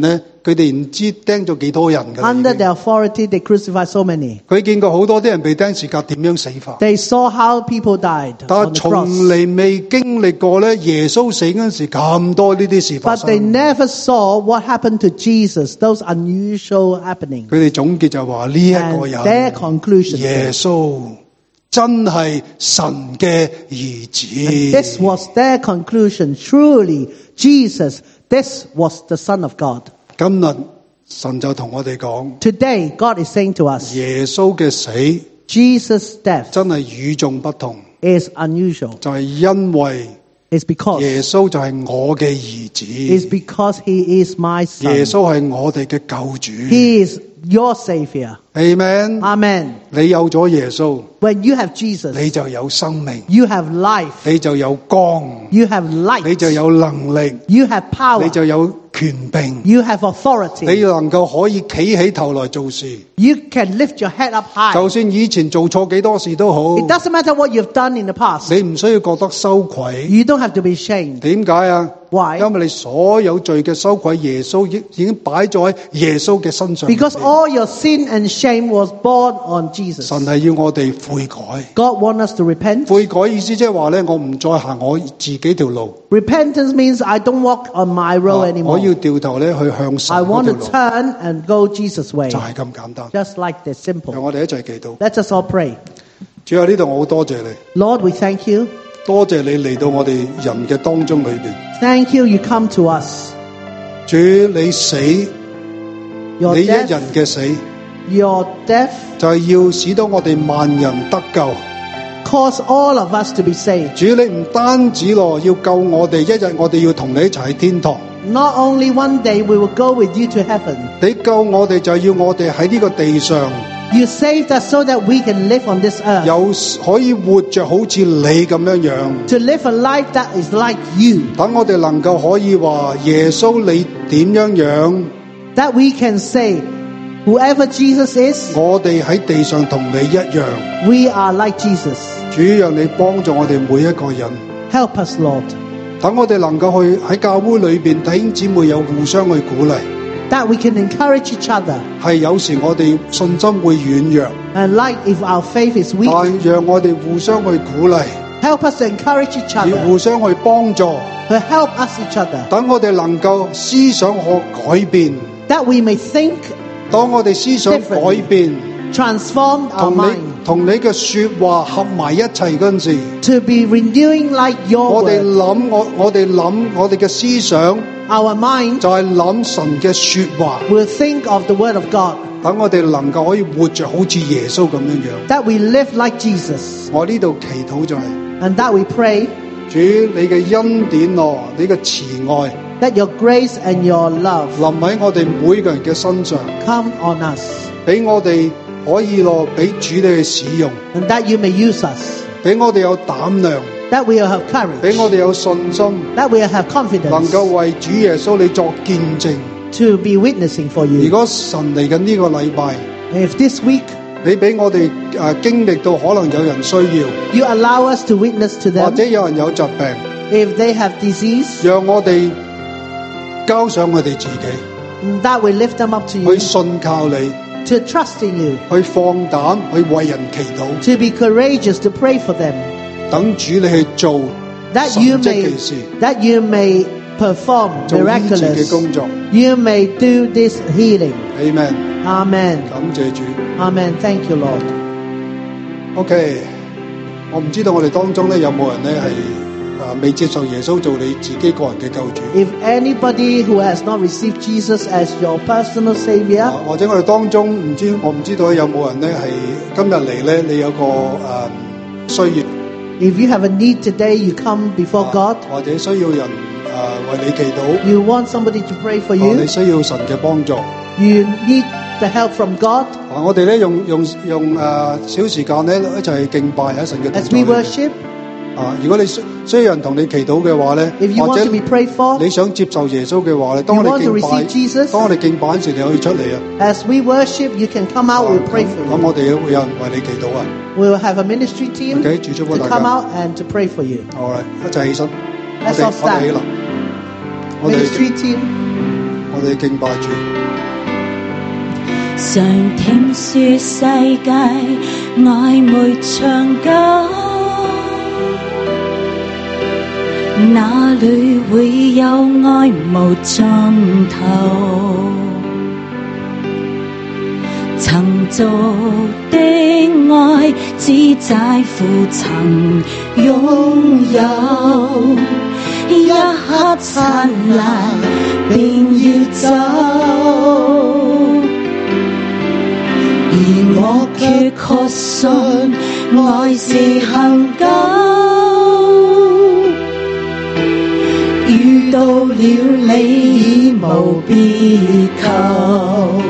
A: 佢哋唔知釘咗幾多人㗎啦已
B: Under
A: 經
B: their authority, they crucified so many.
A: 佢見過好多啲人被釘十架點樣死法，
B: They saw how people died
A: 但
B: on
A: 係
B: the
A: 從
B: cross.
A: 嚟未經歷過咧耶穌死嗰陣時咁多呢啲事發
B: But they
A: 生。
B: never saw what happened to Jesus, those unusual happenings.
A: 佢哋總結就話呢一個
B: And
A: 人
B: their conclusion
A: 耶
B: is,
A: 穌真係神嘅兒
B: this
A: 子。
B: was their conclusion. Truly, Jesus, this was the Son of God.
A: 今日神就同我哋講，
B: Today, God is saying to us,
A: 耶穌嘅死
B: Jesus' death
A: 真係與眾不同，
B: is unusual.
A: 就係因為
B: It's because,
A: 耶穌就係我嘅兒
B: it's
A: 子，
B: because He is my
A: 耶
B: Son.
A: 穌係我哋嘅救主。
B: He is your Savior.
A: Amen。
B: Amen.
A: 你有咗耶穌，
B: When you have Jesus,
A: 你就有生命，
B: you have life,
A: 你就有光，
B: you have light,
A: 你就有能力，
B: you have power,
A: 你就有權柄，
B: you have
A: 你
B: authority.
A: 能夠可以企起頭來做事。
B: You can lift your head up high.
A: 就算以前做錯幾多事都好，
B: It doesn't matter what you've done in the past.
A: 你唔需要覺得羞愧。
B: You don't have to be ashamed.
A: 點解啊？
B: Why?
A: 因為你所有罪嘅羞愧，耶穌已已經擺咗喺耶穌嘅身上。
B: Because all your sin and shame was born on Jesus.
A: 神係要我哋悔改。
B: God wants us to repent.
A: 悔改意思即係話咧，我唔再行我自己條路，
B: Repentance means I don't walk on my road
A: 我
B: anymore.
A: 要掉頭咧去向神
B: I
A: 嗰
B: want
A: 條
B: to
A: 路，
B: turn and go Jesus' way.
A: 就係咁簡單。
B: Just like that
A: 讓
B: simple.
A: 我哋一齊祈禱。
B: Let us all pray.
A: 主啊，呢度我好多謝你，
B: Lord, we thank you.
A: 多謝你嚟到我哋人嘅當中裏邊。
B: Thank you, you come to us.
A: 主你死，
B: Your
A: 你一
B: death,
A: 人嘅死
B: your death
A: 就係要使到我哋萬人得救。
B: caused all of us to be saved.
A: 主你唔單止咯，要救我哋，一日我哋要同你一齊喺天堂。
B: Not only one day we will go with you to heaven.
A: 你救我哋就要我哋喺呢個地上
B: You saved us so that we can live on this earth.
A: 有可以活着好似你咁樣樣。
B: To live a life that is like you.
A: 等我哋能夠可以話耶穌你點樣樣，
B: That we can say, whoever Jesus is,
A: 我哋喺地上同你一樣。
B: we are like Jesus.
A: 主讓你幫助我哋每一個人，
B: Help us, Lord.
A: 等我哋能夠去喺教會裏邊弟兄姊妹有互相去鼓勵。
B: That we can encourage each other.
A: 係有時我哋信心會軟弱，
B: And like if our faith is
A: 但
B: weak,
A: 讓我哋互相去鼓勵，
B: help us to encourage each
A: 要
B: other.
A: 互相去幫助。
B: To help us each other.
A: 等我哋能夠思想可改變，
B: That we may think,
A: 當我哋思想改變，
B: transform our
A: 同你
B: mind.
A: 同你嘅說話合埋一齊嗰陣時，
B: To be renewing like your
A: 我哋
B: word.
A: 諗我我哋諗我哋嘅思想
B: Our mind
A: 就係諗神嘅說話，
B: will think of the word of God.
A: 等我哋能夠可以活着好似耶穌咁樣樣。
B: That we live like Jesus.
A: 我呢度祈禱就係、
B: And that we pray
A: 主你嘅恩典咯，你嘅慈愛
B: that your grace and your love
A: 臨喺我哋每個人嘅身上，
B: come on us.
A: 俾我哋可以咯，俾主你去使用，
B: And that you may use us.
A: 俾我哋有膽量，
B: That we will have
A: 俾
B: courage.
A: 我哋有信心。
B: That we will have
A: 能
B: confidence
A: 夠為主耶穌你作見證。
B: to be witnessing for
A: 如
B: you.
A: 果神嚟緊呢個禮拜，
B: If this week
A: 你俾我哋誒經歷到可能有人需要，
B: you allow us to witness to
A: 或
B: them,
A: 者有人有疾病，
B: if they have disease,
A: 讓我哋交上我哋自己，
B: that we lift them up to
A: 去
B: you,
A: 信靠你，
B: to trust in you,
A: 去放膽去為人祈禱，
B: to be courageous to pray for them,
A: 等主你去做
B: that
A: 神
B: you
A: 蹟
B: may
A: 奇事，
B: that you may perform
A: 做醫治嘅
B: miraculous.
A: 工作。
B: You may do this healing.
A: Amen，
B: Amen.
A: 感謝主。
B: Amen. Thank you, Lord.
A: OK，我唔知道我哋當中咧有冇人咧係誒未接受耶穌做你自己個人嘅救主。
B: If anybody who has not received Jesus as your personal Savior,
A: 啊或者我哋當中唔知我唔知道有冇人咧係今日嚟咧，你有個誒、呃需要，
B: if you have a need today, you come before
A: 啊
B: God.
A: 或者需要人誒、呃、為你祈禱，
B: You want somebody to pray for
A: 啊
B: you.
A: 你需要神嘅幫助。啊
B: You need the help from God.
A: 我哋咧用用用誒、呃、小時間咧一齊敬拜喺神嘅同
B: As
A: 在
B: we
A: 裏面
B: worship,
A: 啊，如果你需需要人同你祈禱嘅話咧，
B: if you
A: 或
B: want
A: 者
B: to be prayed for,
A: 你想接受耶穌嘅話咧，當我
B: You
A: 哋
B: want to
A: 敬拜
B: receive Jesus?
A: 當我哋敬拜嗰時，你可以出嚟啊。
B: as we worship, you can come out. We'll pray
A: 咁
B: for
A: 咁
B: you.
A: 我哋會有人為你祈禱啊。
B: We will have a ministry team
A: OK，主祝福
B: to
A: 大家。
B: come out and to pray for you.
A: 好啦，一齊起身，我
B: Let's
A: 哋
B: all
A: 我哋起
B: stand.
A: 立，我哋
B: Ministry team,
A: 我我哋敬拜主。
C: 常聽說世界曖昧長久，哪裏會有愛無盡頭？曾做的愛只在乎曾擁有，一刻燦爛便要走。而我卻確信愛是恒久，遇到了你無別求，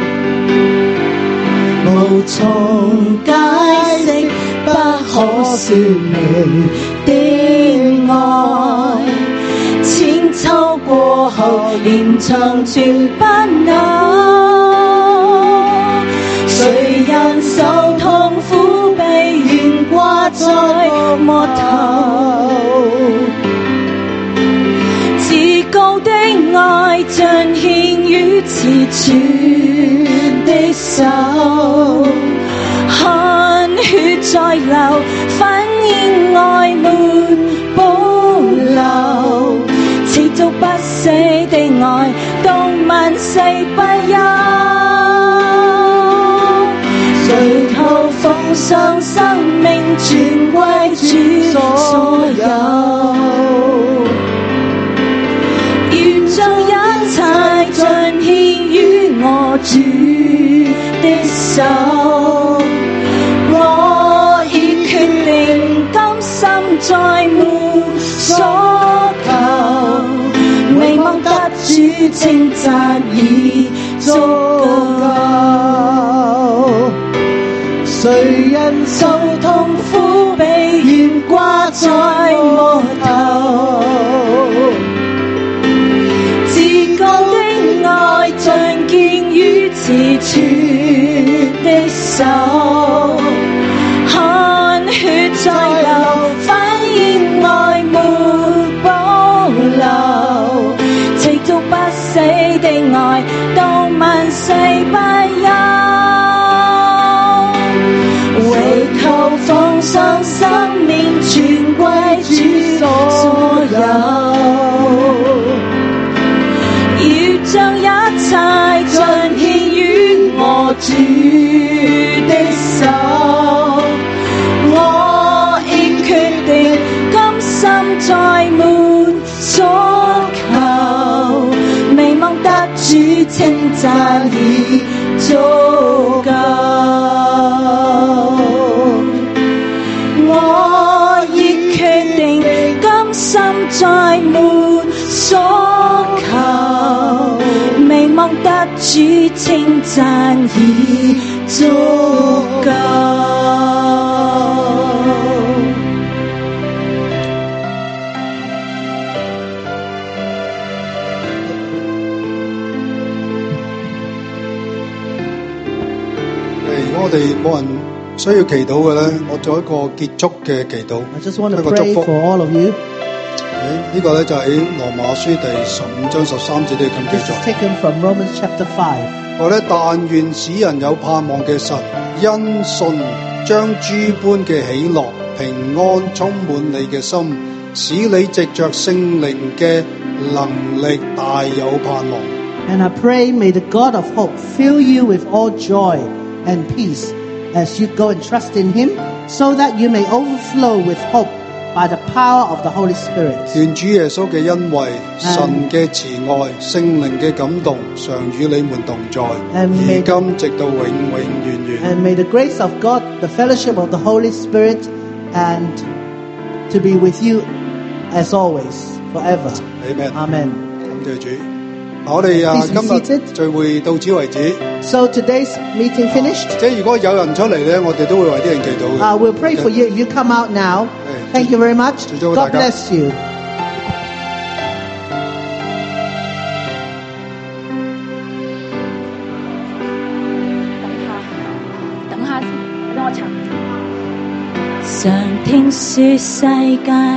C: 無從解釋不可說明的愛，千秋過後連長存不朽。誰人受痛苦被懸掛在幕頭，至高的愛盡獻於慈全的手，汗血在流，反映愛沒保留，持續不死的愛到萬世不休。誰求奉上生命全歸主所有，願將一切盡獻於我主的手。我已決定甘心再沒所求，未望得主稱讚已足夠。誰人受痛苦被懸掛在幕頭，至高的愛盡見於慈全的手，汗血在流，反映愛沒保留，持續不死的愛到萬世不休。唯求奉上生命全歸主所有，要將一切盡獻於我主的手。我已決定甘心再沒所求，未望得主稱讚已足夠。我已決定甘心再沒所求，未望得主稱讚已足夠。
A: 如果我哋冇人需要祈禱嘅咧，我做一個結束嘅祈禱，
B: I just want
A: 一
B: to
A: 個祝
B: pray
A: 福。
B: for all of you.
A: 呢個咧就喺羅馬書第十五章十三節呢咁
B: This
A: 記
B: is
A: 載。
B: taken from Romans chapter five.
A: 我咧但願使人有盼望嘅神，因信將諸般嘅喜樂、平安充滿你嘅心，使你藉着聖靈嘅能力大有盼望。
B: And I pray, may the God of hope fill you with all joy and peace as you go and trust in Him, so that you may overflow with hope by the power of the Holy Spirit.
A: 願主耶穌嘅恩惠、神嘅慈愛、聖靈嘅感動，常與你們同在，
B: And may-
A: 而今直到永永遠遠。
B: And may the grace of God, the fellowship of the Holy Spirit, and to be with you as always, forever.
A: Amen。
B: Amen.
A: 感謝主。嗱，我哋啊
B: Please be
A: 今日
B: seated.
A: 聚會到此為止。
B: So today's meeting finished.
A: 即係如果有人出嚟咧，我哋都會為啲人祈禱嘅。
B: Uh, we'll pray for you if you come out now. Thank you very much.
A: 祝福大
B: God
A: 家。
B: bless you.
C: 等下先，等我查。常聽說世界